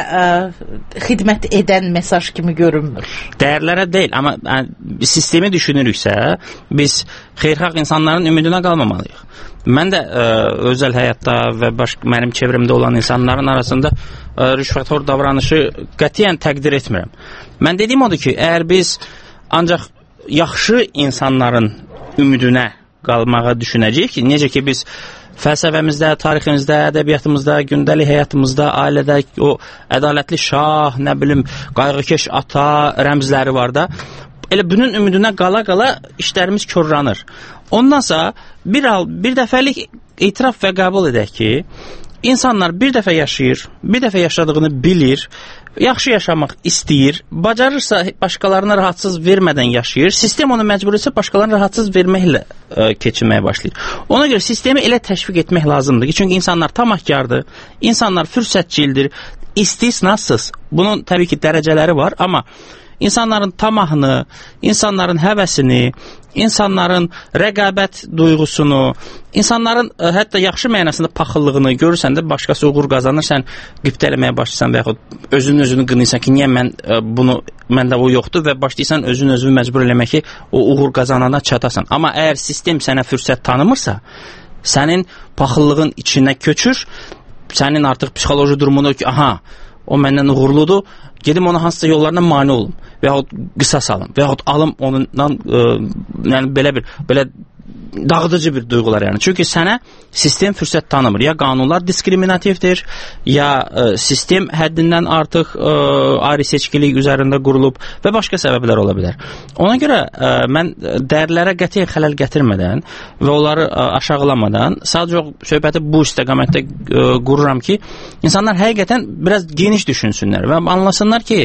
xidmət edən mesaj kimi görünmür. Dəyərlərə deyil, amma sistemi düşünürüksə, biz xeyirxah insanların ümidinə qalmamalıyıq. Mən də özəl həyatda və mənim çevrəmdə olan insanların arasında rüşvətxor davranışı qətiyyən təqdir etmirəm. Mən dediyim odur ki, əgər biz ancaq yaxşı insanların ümidinə qalmağa düşünəcəyik ki, necə ki biz fəlsəfəmizdə, tariximizdə, ədəbiyyatımızda, gündəlik həyatımızda, ailədə o ədalətli şah, nə bilim, qayğıkeş ata rəmzləri var da, elə bunun ümidinə qala-qala işlərimiz körranır. Ondansa bir dəfəlik etiraf və qəbul edək ki, insanlar bir dəfə yaşayır, bir dəfə yaşadığını bilir, yaxşı yaşamaq istəyir, bacarırsa başqalarına rahatsız vermədən yaşayır, sistem onu məcbur etsə başqalarına rahatsız verməklə keçinməyə başlayır. Ona görə sistemi elə təşviq etmək lazımdır ki, çünki insanlar tamahkardır, insanlar fürsətçildir, istisnasız. Bunun təbii ki dərəcələri var, amma insanların tamahını, insanların həvəsini, insanların rəqabət duyğusunu, insanların hətta yaxşı mənasında paxıllığını görürsən də başqası uğur qazanır, sən qibtə eləməyə başlayırsan və yaxud özünü qınıysan ki, niyə məndə o yoxdur və başlayırsan özünü məcbur eləmək ki, o uğur qazanana çatasan. Amma əgər sistem sənə fürsət tanımırsa, sənin paxıllığın içinə köçür, sənin artıq psixoloji durumunu ki, aha, o məndən uğurludur, gedim ona hansısa yollarına mane olum və yaxud qisas alım və yaxud alım onundan yəni belə dağıdıcı bir duyğular yəni. Çünki sənə sistem fürsət tanımır. Ya qanunlar diskriminativdir, ya sistem həddindən artıq ayrı seçkilik üzərində qurulub və başqa səbəblər ola bilər. Ona görə mən dəyərlərə qətiyyən xələl gətirmədən və onları aşağılamadan sadəcə söhbəti bu istiqamətdə qururam ki, insanlar həqiqətən biraz geniş düşünsünlər və anlasınlar ki,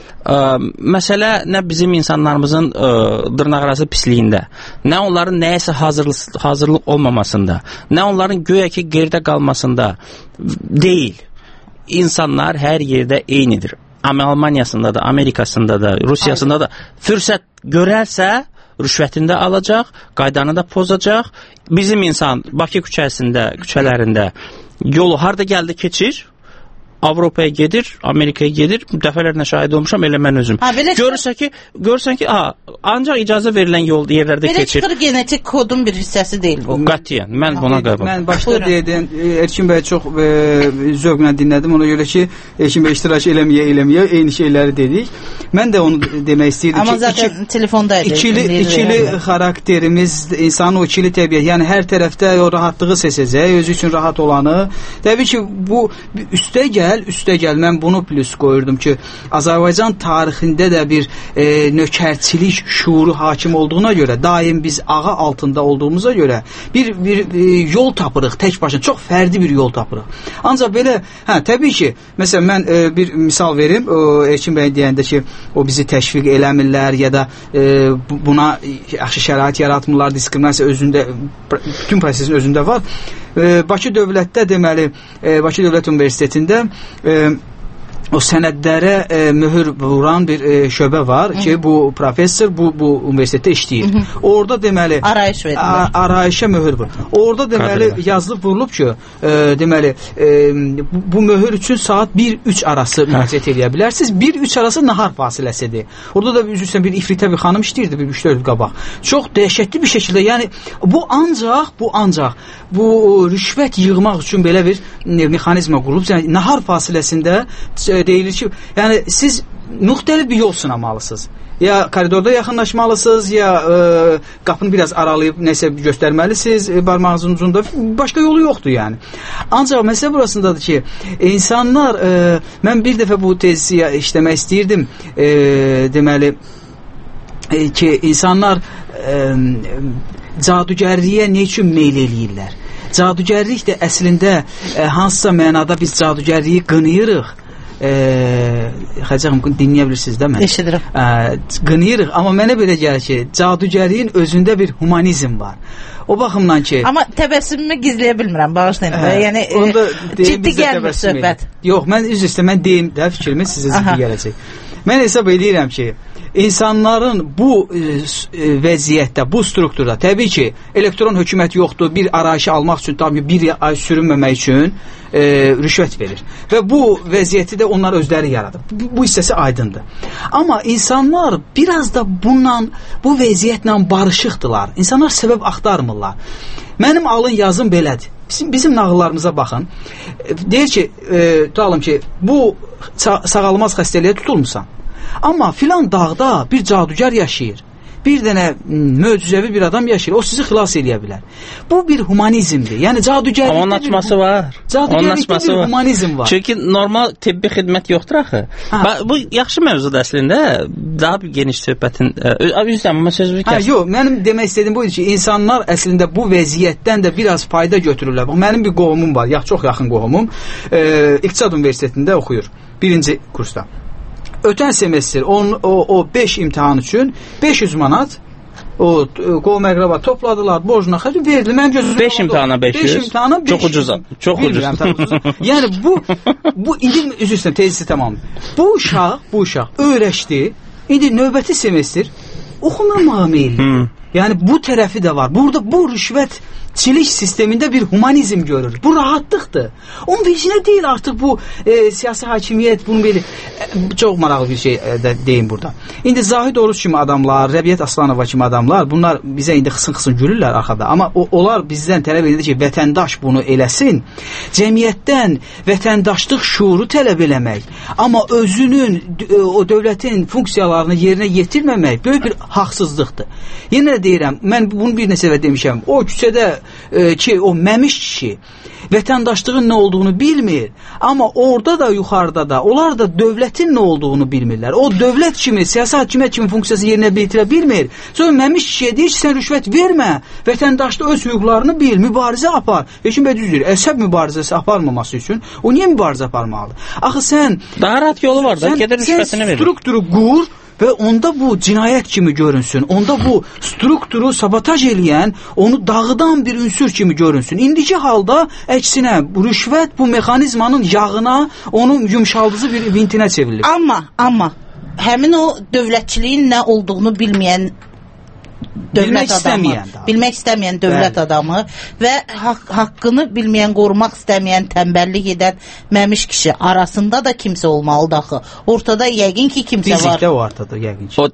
məsələ nə bizim insanlarımızın dırnaqarası pisliyində, nə onların nəyəsə hazırlıq olmamasında, nə onların göyə ki geridə qalmasında deyil. İnsanlar hər yerdə eynidir. Almaniyasında da, Amerikasında da, Rusiyasında da fürsət görərsə rüşvətində alacaq, qaydanı da pozacaq. Bizim insan Bakı küçələrində yolu harda gəldi keçir, Avropaya gedir, Amerikaya gedir. Dəfələrlə şahid olmuşam, elə mən özüm. Görürsən ki, ancaq icazə verilən yol yerlərdə keçir. Belə çıxır genetik kodun bir hissəsi deyil bu. Qətiyyən, mən buna qəbul. Mən başda deyədən, Erkin bəy çox zövqlə dinlədim. Ona görə ki, Erkin bəy iştirak eləməyə eyni şeyləri dedik. Mən də onu demək istəyirdim ki, amma zaten telefondaydı. İkili xarakterimiz, insanın o ikili təbiət, yəni hər tərəfdə o rahatlığı seçəcək, özü üçün rahat olanı. Təbii ki, bu üstə gəl, mən bunu plus qoyurdum ki, Azərbaycan tarixində də bir nökərçilik şuuru hakim olduğuna görə, daim biz ağa altında olduğumuza görə bir yol tapırıq tək başına, çox fərdi bir yol tapırıq. Ancaq belə, təbii ki, məsələn, mən bir misal verim, Erkin bəy deyəndə ki, o bizi təşviq eləmirlər ya da buna yaxşı şərait yaratmırlar, diskriminasiya özündə, bütün prosesin özündə var. Bakı Dövlətdə deməli, Bakı Dövlət Universitetində o sənədlərə möhür vuran bir şöbə var ki, bu professor bu universitetdə işləyir. Orada deməli arayışa möhür vurur. Orada deməli yazılıb vurulub ki, deməli bu möhür üçün saat 1-3 arası müraciət edə bilərsiniz. 1-3 arası nahar fasiləsidir. Orada da üzrsən bir ifritə bir xanım işləyirdi bir 3-4 il qabaq. Çox dəhşətli bir şəkildə, yəni bu ancaq bu rüşvət yığmaq üçün belə bir mexanizma qurulub. Yəni nahar fasiləsində deyilir ki, yəni siz müxtəlif bir yol sınamalısınız. Ya koridorda yaxınlaşmalısınız, ya qapını biraz aralayıb nəsə göstərməlisiniz barmağınızın ucunda. Başqa yolu yoxdur yəni. Ancaq məsələ burasındadır ki, insanlar, mən bir dəfə bu tezi işləmək istəyirdim, deməli ki, insanlar cadugərliyə nə üçün meyl eləyirlər? Cadugərlik də əslində hansısa mənada biz cadugərliyi qınayırıq. Xəcəxim dinləyə bilirsiniz də mən. Eşidirəm. Qınıyırıq, amma mənə belə gəlir ki, cadugərliyin özündə bir humanizm var. O baxımdan ki... Amma təbəssümümü gizləyə bilmirəm, bağışlayın. Yəni, ciddi gəlmir söhbət. Yox, mən üz üstə, mən deyim də fikrimi sizə ciddi gələcək. Mən hesab edirəm ki, insanların bu vəziyyətdə, bu strukturda, təbii ki, elektron hökumət yoxdur, bir arayışı almaq üçün, tabii bir ay sürünməmək üçün rüşvət verir. Və bu vəziyyəti də onlar özləri yaradır. Bu hissəsi aydındır. Amma insanlar biraz da bundan, bu vəziyyətlə barışıqdılar. İnsanlar səbəb axtarmırlar. Mənim alın yazım belədir. Bizim nağıllarımıza baxın. Deyir ki, tutalım ki, bu sağalmaz xəstəliyə tutulmusan. Amma filan dağda bir cadugar yaşayır. Bir dənə möcüzəvi bir adam yaşayır. O sizi xilas edə bilər. Bu bir humanizmdir. Yəni cadugərlikdə onun açması var. Cadugərlikdə bir humanizm var. Çünki normal tibbi xidmət yoxdur axı. Bu yaxşı mövzudur əslində. Daha bir geniş söhbətin. Üzrəm, amma sözümü kəsdim. Yox, mənim demək istədiyim buydu ki, insanlar əslində bu vəziyyətdən də biraz fayda götürürlər. Mənim bir qohumum var, çox yaxın qohumum. İqtisad Universitetində oxuyur. 1-ci kursda. Ötən semestr o 5 imtahan üçün 500 manat o qohum əqrəba topladılar, borcuna xərc verdi. Mənim gözümdə 5 imtahana 500. 5 imtahana 500. Çox ucuz. Çox ucuz. Yəni bu indi üzr istəyirəm, tezisi tamam. Bu uşaq öyrəşdi. İndi növbəti semestr oxumamağa meylli. Yəni bu tərəfi də var. Burada bu rüşvətçilik sistemində bir humanizm görür. Bu rahatlıqdır. Onun vecinə deyil artıq bu siyasi hakimiyyət, bunu belə çox maraqlı bir şey deyim burada. İndi Zahid Oruç kimi adamlar, Rəbiyyət Aslanova kimi adamlar, bunlar bizə indi xısın gülürlər arxada. Amma onlar bizdən tələb edir ki, vətəndaş bunu eləsin. Cəmiyyətdən vətəndaşlıq şuuru tələb eləmək, amma özünün o dövlətin funksiyalarını yerinə yetirməmək böyük bir haqsızlıqdır. Yenə deyirəm, mən bunu bir neçə dəfə demişəm. O küçədə ki, o məmiş kişi vətəndaşlığın nə olduğunu bilmir. Amma orada da, yuxarıda da, onlar da dövlətin nə olduğunu bilmirlər. O dövlət kimi, siyasi hakimiyyət kimi funksiyası yerinə yetirə bilmir. Sonra məmiş kişiyə deyir ki, sən rüşvət vermə, vətəndaşda öz hüquqlarını bil, mübarizə apar. Heç kim düzdür, əsəb mübarizəsi aparmaması üçün o niyə mübarizə aparmalıdır? Axı sən... Daha rahat yolu var da, gedir rüşvətini verir. Sən strukturu qur və onda bu cinayət kimi görünsün. Onda bu strukturu sabotaj eləyən, onu dağıdan bir ünsür kimi görünsün. İndiki halda əksinə bu rüşvət bu mexanizmanın yağına, onun yumşaldığı bir vintinə çevrilir. Amma həmin o dövlətçiliyin nə olduğunu bilməyən dövlət adamı, bilmək istəməyən dövlət adamı və haqqını bilməyən, qorumaq istəməyən, tənbəllik edən məmiş kişi arasında da kimsə olmalıdır axı. Ortada yəqin ki kimsə var. Fizikdə o ortada yəqin ki.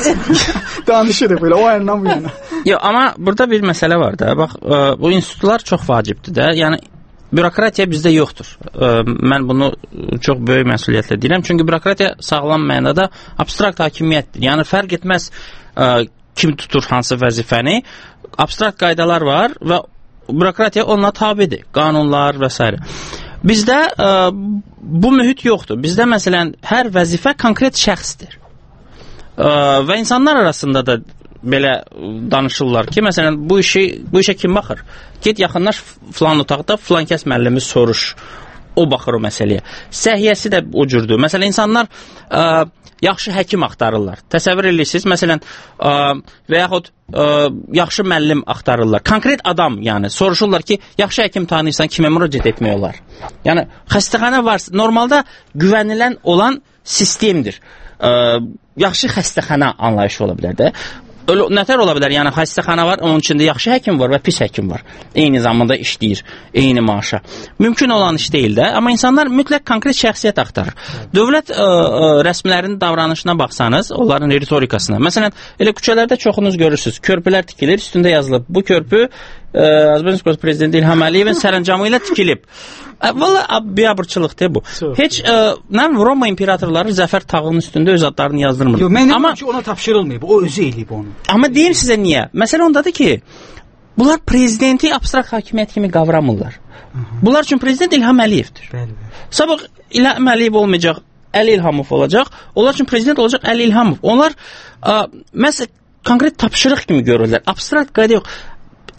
Danışırıq belə o yandan bu yana. Yox, amma burada bir məsələ var da. Bax, bu institutlar çox vacibdir də. Yəni bürokratiya bizdə yoxdur. Mən bunu çox böyük məsuliyyətlə deyirəm. Çünki bürokratiya sağlam mənada abstrakt hakimiyyətdir. Yəni fərq etməz kim tutur hansı vəzifəni. Abstrakt qaydalar var və bürokratiya onunla tabidir. Qanunlar və s. Bizdə bu mühit yoxdur. Bizdə məsələn hər vəzifə konkret şəxsdir. Və insanlar arasında da belə danışırlar ki, məsələn bu işə kim baxır? Get yaxınlaş filan otaqda filan kəs müəllimi soruş. O baxır o məsələyə. Səhiyyəsi də o cürdür. Məsələn insanlar yaxşı həkim axtarırlar. Təsəvvür edirsiniz, məsələn, və yaxud yaxşı müəllim axtarırlar. Konkret adam, yəni, soruşurlar ki, yaxşı həkim tanıyırsan, kimə müraciət etmək olar? Yəni, xəstəxana var, normalda güvənilən olan sistemdir. Yaxşı xəstəxana anlayışı ola bilər də. Nətər ola bilər? Yəni, xəstəxana var, onun içində yaxşı həkim var və pis həkim var. Eyni zamanda işləyir, eyni maaşa. Mümkün olan iş deyil də, amma insanlar mütləq konkret şəxsiyyət axtarır. Dövlət rəsmilərinin davranışına baxsanız, onların ritorikasına. Məsələn, elə küçələrdə çoxunuz görürsünüz, körpülər tikilir, üstündə yazılıb, bu körpü Azərbaycan prezidenti İlham Əliyevin sərəncamı ilə tikilib. Valla biabırçılıqdır bu. Heç Roma imperatorları zəfər tağının üstündə öz adlarını yazdırmır. Yox, mən deyirəm ki, ona tapşırılmayıb, o özü eləyib onu. Amma deyim sizə niyə? Məsələ ondadır ki, bunlar prezidenti abstrakt hakimiyyət kimi qavramırlar. Bunlar üçün prezident İlham Əliyevdir. Sabah İlham Əliyev olmayacaq, Əli İlhamov olacaq. Onlar üçün prezident olacaq Əli İlhamov. Onlar məsələn konkret tapşırıq kimi görürlər. Abstrakt qayda yox.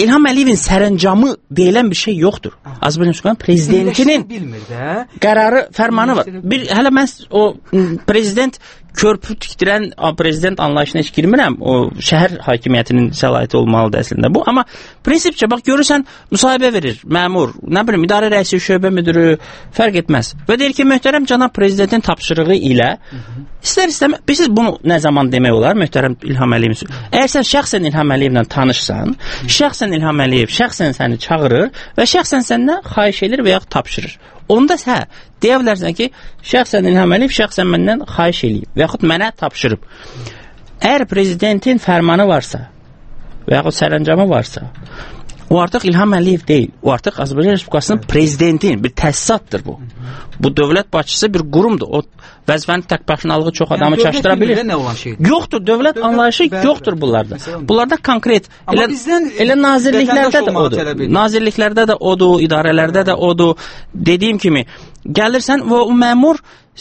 İlham Əliyevin sərəncamı deyilən bir şey yoxdur. Azərbaycan prezidentinin qərarı, fərmanı var. Hələ mən o prezident körpü tikdirən prezident anlayışına heç girmirəm. O şəhər hakimiyyətinin səlahiyyəti olmalıdır əslində bu. Amma prinsipcə bax görürsən müsahibə verir məmur, nə bilim idarə rəisi, şöbə müdürü, fərq etməz. Və deyir ki, möhtərəm cənab prezidentin tapşırığı ilə istər-istəmə, siz bunu nə zaman demək olar, möhtərəm İlham Əliyev? Əgər sən şəxsən İlham Əliyevlə tanışsan, şəxsən İlham Əliyev şəxsən səni çağırır və şəxsən səndən xahiş edir və yaxud tapşırır. Onda deyə bilərsən ki, şəxsən İlham Əliyev şəxsən məndən xahiş eləyib və yaxud mənə tapşırıb. Əgər prezidentin fərmanı varsa və yaxud sərəncamı varsa, o artıq İlham Əliyev deyil. O artıq Azərbaycan Respublikasının prezidentinin bir təsisatdır bu. Bu dövlət başçısı bir qurumdur. O vəzifənin təkbaşınalığı çox adamı çaşdıra bilir. Yoxdur, dövlət anlayışı yoxdur bunlarda. Bunlarda konkret, elə nazirliklərdə də odur. Nazirliklərdə də odur, idarələrdə də odur. Dediyim kimi, gəlirsən və o məmur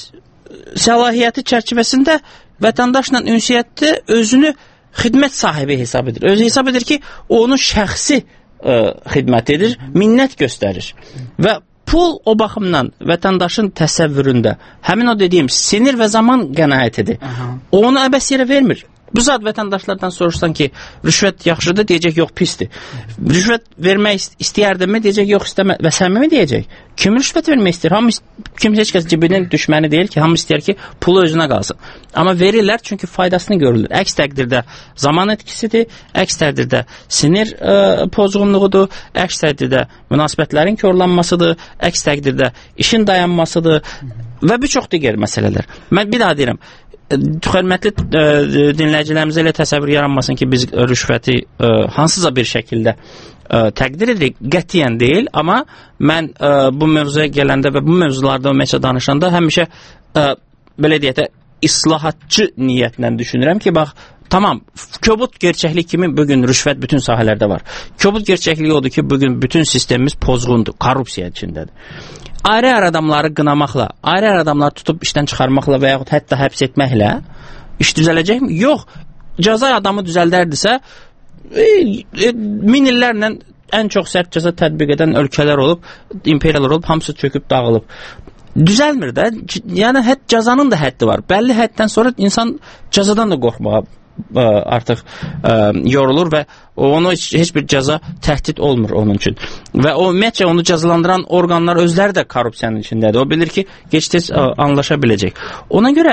səlahiyyəti çərçivəsində vətəndaşla ünsiyyətdə özünü xidmət sahibi hesab edir. Özü hesab edir ki, onun şəxsi xidmət edir, minnət göstərir. Və pul o baxımdan vətəndaşın təsəvvüründə həmin o dediyim sinir və zaman qənaət edir. Onu əbəs yerə vermir. Bu zat vətəndaşlardan soruşsan ki, rüşvət yaxşıdır, deyəcək, yox, pisdir. Rüşvət vermək istəyərdimi, deyəcək, yox, istəmə və səmimi deyəcək. Kim rüşvət vermək istəyir? Kim heç kəs cibinin düşməni deyil ki, hamı istəyir ki, pulu özünə qalsın. Amma verirlər çünki faydasını görürlər. Əks təqdirdə zaman etkisidir, əks təqdirdə sinir pozğunluğudur, əks təqdirdə münasibətlərin korlanmasıdır, əks təqdirdə işin dayanmasıdır və bir çox digər məsələlər. Mən bir daha deyirəm, hörmətli dinləyicilərimizə elə təsəvvür yaranmasın ki, biz rüşvəti hansısa bir şəkildə təqdir edirik, qətiyyən deyil, amma mən bu mövzuya gələndə və bu mövzularda ümumiyyətlə danışanda həmişə belə deyək də islahatçı niyyətlə düşünürəm ki, bax, tamam, kobud gerçəklik kimi bugün rüşvət bütün sahələrdə var. Kobud gerçəkliyi odur ki, bugün bütün sistemimiz pozğundur, korrupsiya içindədir. Ayrı-ayrı adamları qınamaqla, ayrı-ayrı adamları tutub işdən çıxarmaqla və yaxud hətta həbs etməklə iş düzələcəkmi? Yox. Cəza adamı düzəldərdirsə, min illərlə ən çox sərt cəza tətbiq edən ölkələr olub, imperiyalar olub, hamısı çöküb dağılıb. Düzəlmir də. Yəni cəzanın da həddi var. Bəlli həddən sonra insan cəzadan da qorxmağa artıq yorulur və onu heç bir cəza təhdid olmur onun üçün. Və o ümumiyyətcə onu cəzalandıran orqanlar özləri də korrupsiyanın içindədir. O bilir ki, gec-tez anlaşa biləcək. Ona görə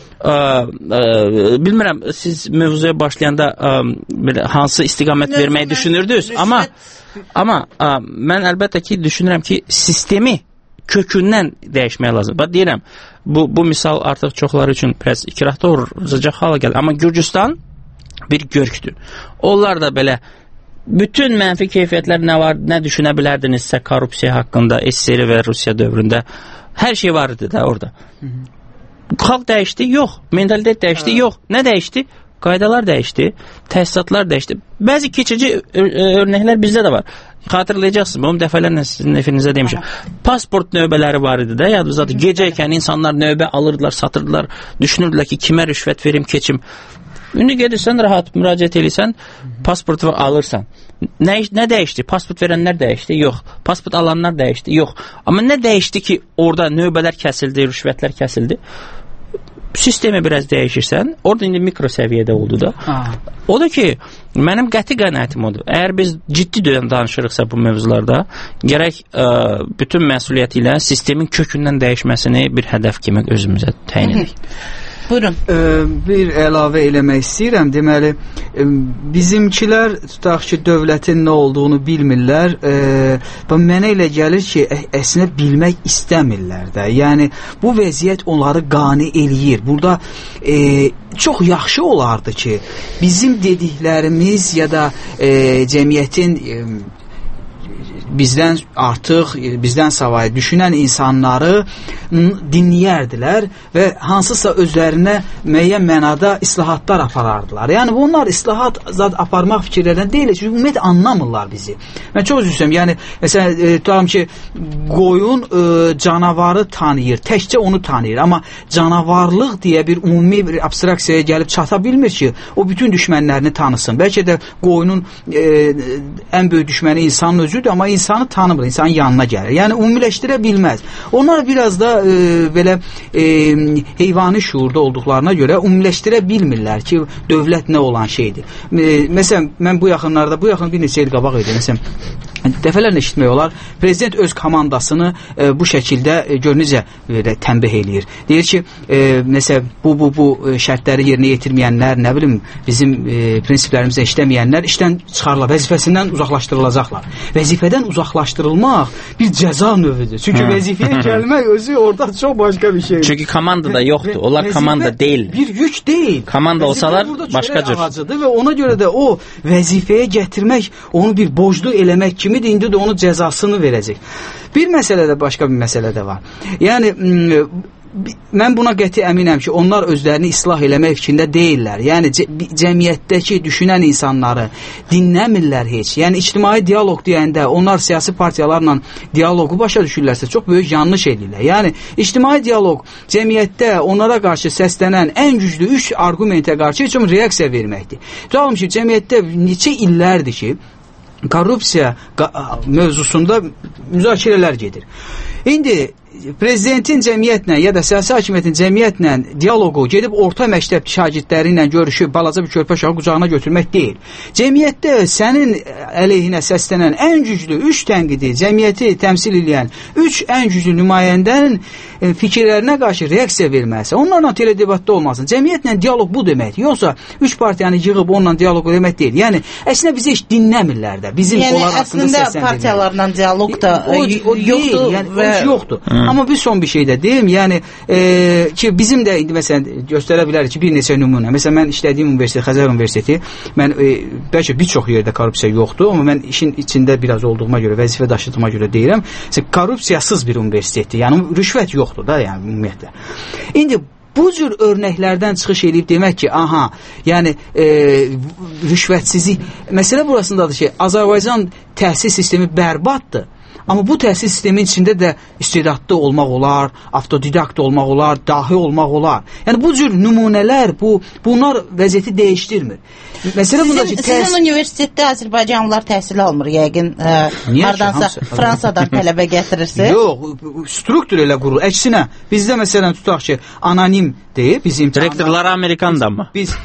bilmirəm, siz mövzuya başlayanda hansı istiqamət verməyi düşünürdünüz, amma mən əlbəttə ki, düşünürəm ki, sistemi kökündən dəyişmək lazım. Bax, deyirəm, bu misal artıq çoxları üçün biraz ikrahda olacaq hala gəlir. Amma Gürcüstan bir görkdür. Onlar da belə bütün mənfi keyfiyyətlər nə var, nə düşünə bilərdinizsə korrupsiya haqqında, SSR və Rusiya dövründə hər şey var idi də orada. Xalq dəyişdi? Yox. Mentalitet dəyişdi? Yox. Nə dəyişdi? Qaydalar dəyişdi, təsisatlar dəyişdi. Bəzi keçici örnəklər bizdə də var. Xatırlayacaqsınız, bunu dəfələrlə sizin efinizə demişəm. Pasport növbələri var idi də, yadınızdadır. Gecə ikən insanlar növbə alırdılar, satırdılar, düşünürdülər ki, kimə rüşvət verim, keçim. İndi gedirsən, rahat müraciət edirsən, pasportu alırsan. Nə dəyişdi? Pasport verənlər dəyişdi? Yox. Pasport alanlar dəyişdi? Yox. Amma nə dəyişdi ki, orada növbələr kəsildi, rüşvətlər kəsildi? Sistemi biraz dəyişirsən, orada indi mikro səviyyədə oldu da. Odur ki, mənim qəti qənaətim odur. Əgər biz ciddi danışırıqsa bu mövzularda, gərək bütün məsuliyyəti ilə sistemin kökündən dəyişməsini bir hədəf kimi özümüzə təyin edək. Buyurun. Bir əlavə eləmək istəyirəm. Deməli, bizimkilər tutaq ki, dövlətin nə olduğunu bilmirlər. Mənə elə gəlir ki, əslində bilmək istəmirlər də. Yəni, bu vəziyyət onları qane eləyir. Burada çox yaxşı olardı ki, bizim dediklərimiz ya da cəmiyyətin bizdən artıq, bizdən savayı düşünən insanları dinləyərdilər və hansısa özlərinə müəyyən mənada islahatlar aparardılar. Yəni bunlar islahat zat aparmaq fikirlərdən deyil, çünki ümumiyyətlə anlamırlar bizi. Mən çox üzrəm, yəni məsələn tutaq ki, qoyun canavarı tanıyır, təkcə onu tanıyır, amma canavarlıq deyə bir ümumi bir abstraksiyaya gəlib çata bilmir ki, o bütün düşmənlərini tanısın. Bəlkə də qoyunun ən böyük düşməni insanın özüdür, amma insanı tanımır, insanın yanına gəlir. Yəni ümumiləşdirə bilməz. Onlar biraz da belə heyvani şuurda olduqlarına görə ümumiləşdirə bilmirlər ki, dövlət nə olan şeydir. Məsələn, mən bu yaxın bir neçə il qabaq idi. Məsələn, dəfələrlə eşitmək olar, prezident öz komandasını bu şəkildə gör necə tənbih eləyir. Deyir ki, məsələn, bu şərtləri yerinə yetirməyənlər, nə bilim, bizim prinsiplərimizə işləməyənlər işdən çıxarılır, vəzifəsindən uzaqlaşdırılacaqlar. Vəzifədən uzaqlaşdırılmaq bir cəza növüdür. Çünki vəzifəyə gəlmək özü orada çox başqa bir şeydir. Çünki komanda da yoxdur. Onlar komanda deyil. Bir yük deyil. Komanda olsalar başqa cür. Və ona görə də o vəzifəyə gətirmək, onu bir borclu eləmək kimi indi də onun cəzasını verəcək. Bir məsələ də, başqa bir məsələ də var. Yəni mən buna qəti əminəm ki, onlar özlərini islah eləmək fikrində deyirlər. Yəni cəmiyyətdəki düşünən insanları dinləmirlər heç. Yəni ictimai dialoq deyəndə onlar siyasi partiyalarla dialoqu başa düşürlərsə çox böyük yanlış edirlər. Yəni ictimai dialoq cəmiyyətdə onlara qarşı səslənən ən güclü 3 arqumentə qarşı heç reaksiya verməkdir. Deyirəm ki, cəmiyyətdə neçə illərdir ki, korrupsiya mövzusunda müzakirələr gedir. İndi prezidentin cəmiyyətlə ya da siyasi hakimiyyətin cəmiyyətlə dialoqu gedib orta məktəb şagirdləri ilə görüşüb balaca bir körpə uşağı qucağına götürmək deyil. Cəmiyyətdə sənin əleyhinə səslənən ən güclü 3 tənqidi, cəmiyyəti təmsil edən 3 ən güclü nümayəndənin fikirlərinə qarşı reaksiya verməlisən. Onlarla teledebatda olmasın. Cəmiyyətlə dialoq bu deməkdir. Yoxsa 3 partiyanı yığıb onunla dialoq demək deyil. Yəni əslində bizi heç dinləmirlər də. Bizim onlar haqqında səsləndirmək. Yəni əslində partiyalarla dialoq da yoxdur. Yəni yoxdur. Amma bir son bir şey də deyim, yəni ki bizim də indi məsələn göstərə bilərik ki, bir neçə nümunə. Məsələn mən işlədiyim universitet, Xəzər Universiteti, mən bəlkə bir çox yerdə korrupsiya yoxdur, amma mən işin içində biraz olduğuma görə, vəzifə daşıdığıma görə deyirəm. Korrupsiyasız bir universitetdir. Yəni rüşvət yoxdur da, yəni ümumiyyətlə. İndi bu cür örnəklərdən çıxış edib demək ki, aha, yəni rüşvətsizlik, məsələ burasındadır ki, Azərbaycan təhsil sistemi bərbaddır. Amma bu təhsil sistemin içində də istedadlı olmaq olar, avtodidakt olmaq olar, dahi olmaq olar. Yəni bu cür nümunələr, bunlar vəziyyəti dəyişdirmir. Məsələ bunda ki, sizin universitetdə Azərbaycanlılar təhsil almır, yəqin hardansa Fransadan tələbə gətirirsiniz. Yox, struktur elə qurur. Əksinə, bizdə məsələn tutaq ki, anonim deyil, biz imtahanlar. Direktorları Amerikandan mı? Biz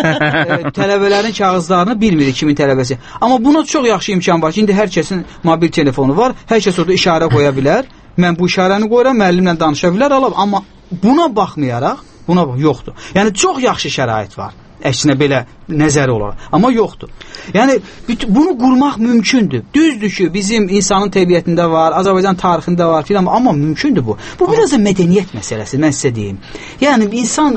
tələbələrin kağızlarını bilmirik kimin tələbəsi. Amma buna çox yaxşı imkan var ki, indi hər kəsin mobil telefonu var, hər kəs orada işarə qoya bilər. Mən bu işarəni qoyuram, müəllimlə danışa bilər, amma buna baxmayaraq, yoxdur. Yəni çox yaxşı şərait var. Əksinə belə nəzəri olaraq. Amma yoxdur. Yəni bunu qurmaq mümkündür. Düzdür ki, bizim insanın təbiətində var, Azərbaycan tarixində var filan, amma mümkündür bu. Bu biraz da mədəniyyət məsələsi, mən sizə deyim. Yəni insan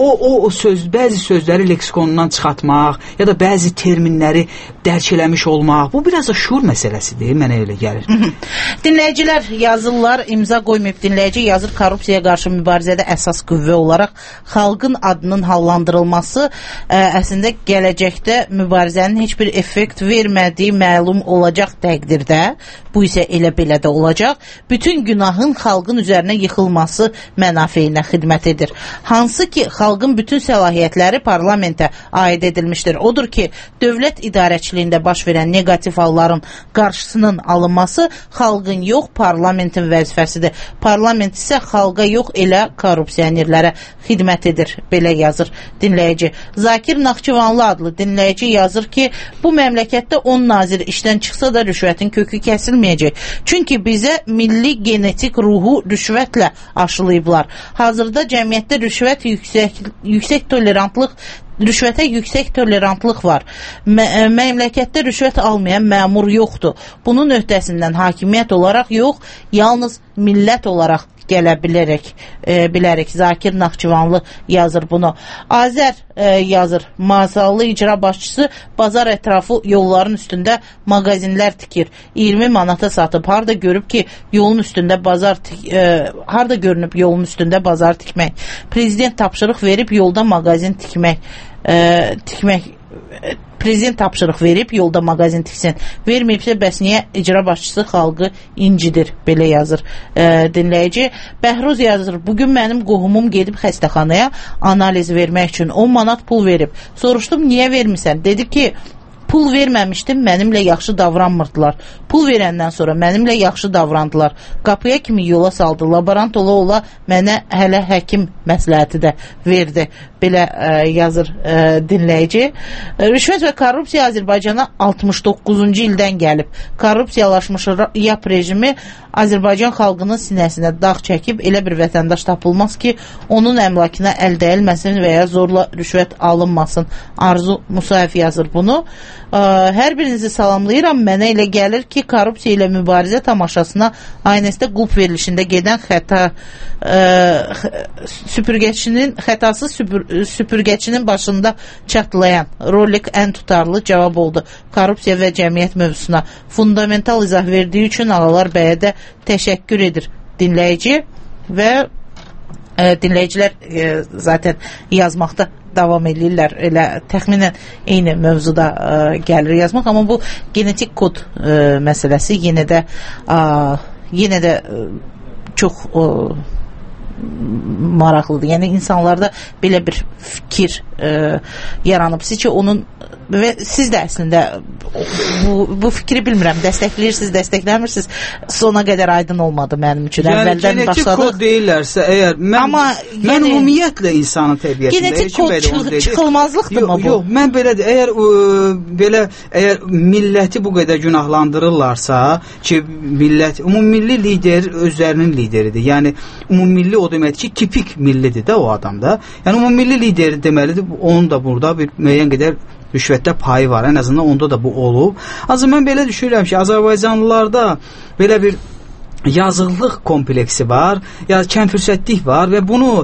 bəzi sözləri leksikonundan çıxartmaq ya da bəzi terminləri dərk eləmiş olmaq, bu biraz da şuur məsələsidir, mənə elə gəlir. Dinləyicilər yazırlar, imza qoymayıb dinləyici yazır, korrupsiyaya qarşı mübarizədə əsas qüvvə olaraq xalqın adının hallandırılması əslində gələcəkdə mübarizənin heç bir effekt vermədiyi məlum olacaq təqdirdə, bu isə elə belə də olacaq, bütün günahın xalqın üzərinə yıxılması mənafeyinə xidmət edir. Hansı ki, xalqın bütün səlahiyyətləri parlamentə aid edilmişdir. Odur ki, dövlət idarəçiliyində baş verən negativ halların qarşısının alınması xalqın yox, parlamentin vəzifəsidir. Parlament isə xalqa yox, elə korrupsionerlərə xidmət edir, belə yazır dinləyici. Zakir Naxçıvanlı adlı dinləyici yazır ki, bu məmləkətdə 10 nazir işdən çıxsa da rüşvətin kökü kəsilməyəcək. Çünki bizə milli genetik ruhu rüşvətlə aşılayıblar. Hazırda cəmiyyətdə rüşvət yüksək tolerantlıq rüşvətə yüksək tolerantlıq var. Məmləkətdə rüşvət almayan məmur yoxdur. Bunun öhdəsindən hakimiyyət olaraq yox, yalnız millət olaraq gələ bilərək. Zakir Naxçıvanlı yazır bunu. Azər yazır, Masallı icra başçısı bazar ətrafı yolların üstündə mağazinlər tikir. 20 manata satıb. Harda görüb ki, yolun üstündə harda görünüb yolun üstündə bazar tikmək. Prezident tapşırıq verib yolda mağazin tikmək. Prezident tapşırıq verib yolda mağazin tiksin. Verməyibsə bəs niyə icra başçısı xalqı incidir, belə yazır dinləyici. Bəhruz yazır, bugün mənim qohumum gedib xəstəxanaya analiz vermək üçün 10 manat pul verib. Soruşdum, niyə vermirsən? Dedi ki, pul verməmişdim, mənimlə yaxşı davranmırdılar. Pul verəndən sonra mənimlə yaxşı davrandılar. Qapıya kimi yola saldı. Laborant ola mənə hələ həkim məsləhəti də verdi. Belə yazır dinləyici. Rüşvət və korrupsiya Azərbaycana 69-cu ildən gəlib. Korrupsiyalaşmış YAP rejimi Azərbaycan xalqının sinəsinə dağ çəkib, elə bir vətəndaş tapılmaz ki, onun əmlakına əl dəyilməsin və ya zorla rüşvət alınmasın. Arzu Musayev yazır bunu. Hər birinizi salamlayıram. Mənə elə gəlir ki, korrupsiya ilə mübarizə tamaşasına ANS-də qulp verilişində gedən süpürgəçinin başında çatlayan rolik ən tutarlı cavab oldu. Korrupsiya və cəmiyyət mövzusuna fundamental izah verdiyi üçün Ağalar bəyə də təşəkkür edir dinləyici və dinləyicilər zaten yazmaqda davam edirlər. Elə təxminən eyni mövzuda gəlir yazmaq, amma bu genetik kod məsələsi yenə də çox maraqlıdır. Yəni insanlarda belə bir fikir yaranıb. Sizcə onun və siz də əslində bu fikri bilmirəm, dəstəkləyirsiniz, dəstəkləmirsiniz. Sona qədər aydın olmadı mənim üçün. Yəni genetik kod deyirlərsə, əgər mən ümumiyyətlə insanın təbiətində genetik kod çıxılmazlıqdır mı bu? Yox, mən əgər milləti bu qədər günahlandırırlarsa ki, millət, ümummilli lider özlərinin lideridir. Yəni ümummilli o deməkdir ki, tipik millidir də o adamda. Yəni ümummilli lideri deməlidir, onun da burada bir müəyyən qədər rüşvətdə payı var. Ən azından onda da bu olub. Azı mən belə düşünürəm ki, Azərbaycanlılarda belə bir yazıqlıq kompleksi var, ya kənfürsətlik var və bunu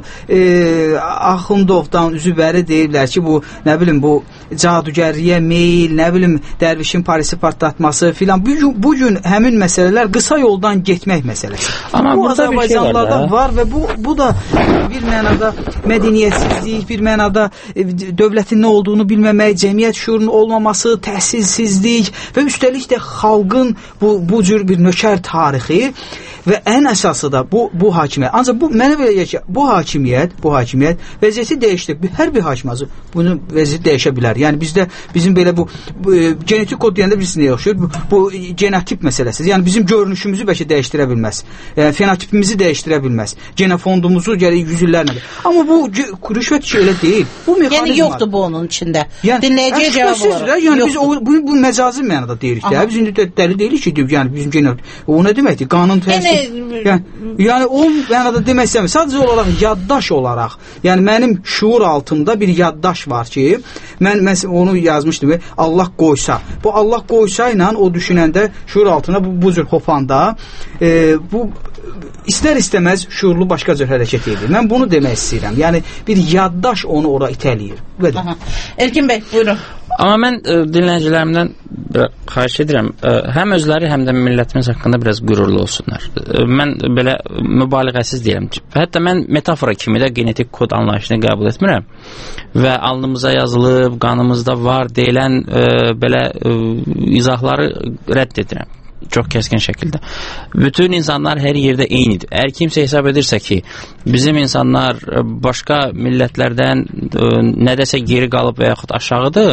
Axundovdan üzübəri deyirlər ki, bu nə bilim bu cadugərliyə meyil, nə bilim dərvişin Parisi partlatması filan. Bu gün həmin məsələlər qısa yoldan getmək məsələsi. Amma bu Azərbaycanlılarda var və bu da bir mənada mədəniyyətsizlik, bir mənada dövlətin nə olduğunu bilməmək, cəmiyyət şuurunun olmaması, təhsilsizlik və üstəlik də xalqın bu cür bir nökər tarixi və ən əsası da bu hakimiyyət. Ancaq bu mənə belə gəlir ki, bu hakimiyyət vəziyyəti dəyişdir. Hər bir hakimiyyət bunu vəziyyəti dəyişə bilər. Yəni bizim belə bu genetik kod deyəndə birisi nəyə oxşuyur? Bu genotip məsələsidir. Yəni bizim görünüşümüzü bəlkə dəyişdirə bilməz. Fenotipimizi dəyişdirə bilməz. Genofondumuzu gəlir 100 illərlə. Amma bu rüşvət ki elə deyil. Bu mexanizm yəni yoxdur bu onun içində. Dinləyiciyə cavab olaraq. Yəni biz bu məcazi mənada deyirik də. Biz indi dəli deyirik ki, yəni bizim genotip o nə deməkdir? Qanun təsir. Yəni o mənada demək istəmirəm. Sadəcə olaraq yaddaş olaraq. Yəni mənim şuur altımda bir yaddaş var ki, mən onu yazmışdım. Allah qoysa. Bu Allah qoysa ilə o düşünəndə şuur altına bu cür hopanda bu istər-istəməz şuurlu başqa cür hərəkət edir. Mən bunu demək istəyirəm. Yəni bir yaddaş onu ora itələyir. Erkin bəy, buyurun. Amma mən dinləyicilərimdən xahiş edirəm, həm özləri, həm də millətimiz haqqında biraz qürurlu olsunlar. Mən belə mübaliğəsiz deyirəm. Hətta mən metafora kimi də genetik kod anlayışını qəbul etmirəm və alnımıza yazılıb, qanımızda var deyilən belə izahları rədd edirəm. Çox kəskin şəkildə. Bütün insanlar hər yerdə eynidir. Əgər kimsə hesab edirsə ki, bizim insanlar başqa millətlərdən nədəsə geri qalıb və yaxud aşağıdır,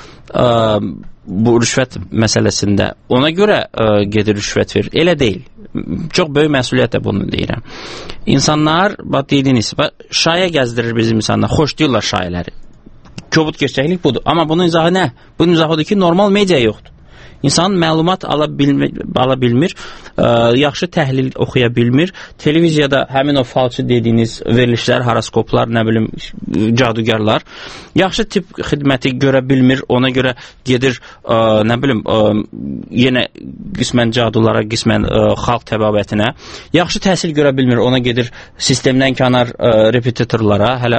bu rüşvət məsələsində ona görə gedir rüşvət verir. Elə deyil. Çox böyük məsuliyyətlə bunu deyirəm. İnsanlar, dediyiniz, şayə gəzdirir bizim insanlar. Xoş deyirlər şayələri. Kobud gerçəklik budur. Amma bunun izahı nə? Bunun izahıdır ki, normal media yoxdur. İnsan məlumat ala bilmir, yaxşı təhlil oxuya bilmir. Televiziyada həmin o falçı dediyiniz verilişlər, horoskoplar, nə bilim, cadugarlar yaxşı tip xidməti görə bilmir. Ona görə gedir, nə bilim, yenə qismən cadulara, qismən xalq təbabətinə. Yaxşı təhsil görə bilmir. Ona gedir sistemdən kənar repetitorlara, hələ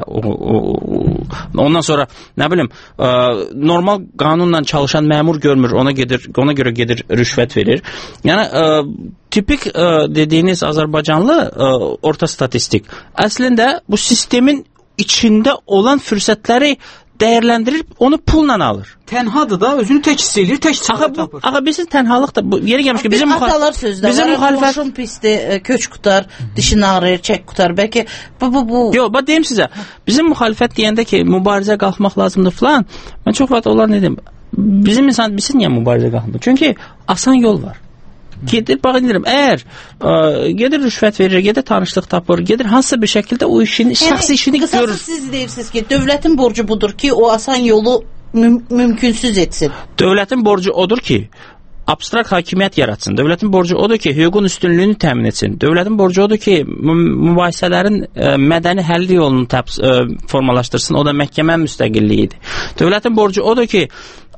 ondan sonra, nə bilim, normal qanunla çalışan məmur görmür. Ona görə gedir rüşvət verir. Yəni tipik dediyiniz Azərbaycanlı orta statistik əslində bu sistemin içində olan fürsətləri dəyərləndirir, onu pulla alır. Tənhadır da, özünü tək hiss edir, tək çağı tapır. Ağa bilsin, tənhalıq da yeri gəlmiş ki, bizim atalar sözdə var, qoşun pisdir, köç qutar, dişin ağrıyır, çək qutar, bəlkə bu. Yox, deyim sizə, bizim müxalifət deyəndə ki, mübarizə qalxmaq lazımdır filan, mən çox vaxt onlar ne deyim, bizim insan bilsin niyə mübarizə qalxmır? Çünki asan yol var. Gedir, bax edirəm, əgər gedir rüşvət verir, gedir tanışlıq tapır, gedir hansısa bir şəkildə o işini, şəxsi işini görür. Qısası siz deyirsiniz ki, dövlətin borcu budur ki, o asan yolu mümkünsüz etsin. Dövlətin borcu odur ki, abstrakt hakimiyyət yaratsın. Dövlətin borcu odur ki, hüququn üstünlüyünü təmin etsin. Dövlətin borcu odur ki, mübahisələrin mədəni həlli yolunu formalaşdırsın. O da məhkəmə müstəqilliyidir. Dövlətin borcu odur ki,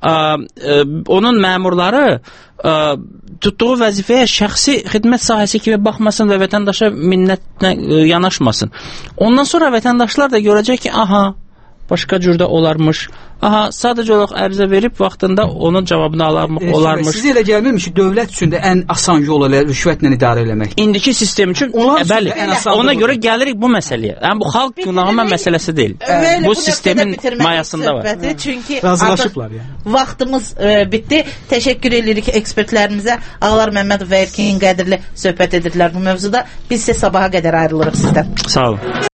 onun məmurları tutduğu vəzifəyə şəxsi xidmət sahəsi kimi baxmasın və vətəndaşa minnətlə yanaşmasın. Ondan sonra vətəndaşlar da görəcək ki, aha, başqa cürdə olarmış. Aha, sadəcə olaraq ərizə verib vaxtında onun cavabını olarmış. Sizə elə gəlmirmiş ki, dövlət üçün də ən asan yol elə rüşvətlə idarə eləmək. İndiki sistem üçün bəli. Ona görə gəlirik bu məsələyə. Yəni bu xalq günahı məsələsi deyil. Bu sistemin mayasında var. Çünki razılaşıblar yəni. Vaxtımız bitdi. Təşəkkür edirik ekspertlərimizə. Ağlar Məmmədov və Erkin Qədirli söhbət edirlər bu mövzuda. Biz isə sabaha qədər ayrılırıq sizdən. Sağ olun.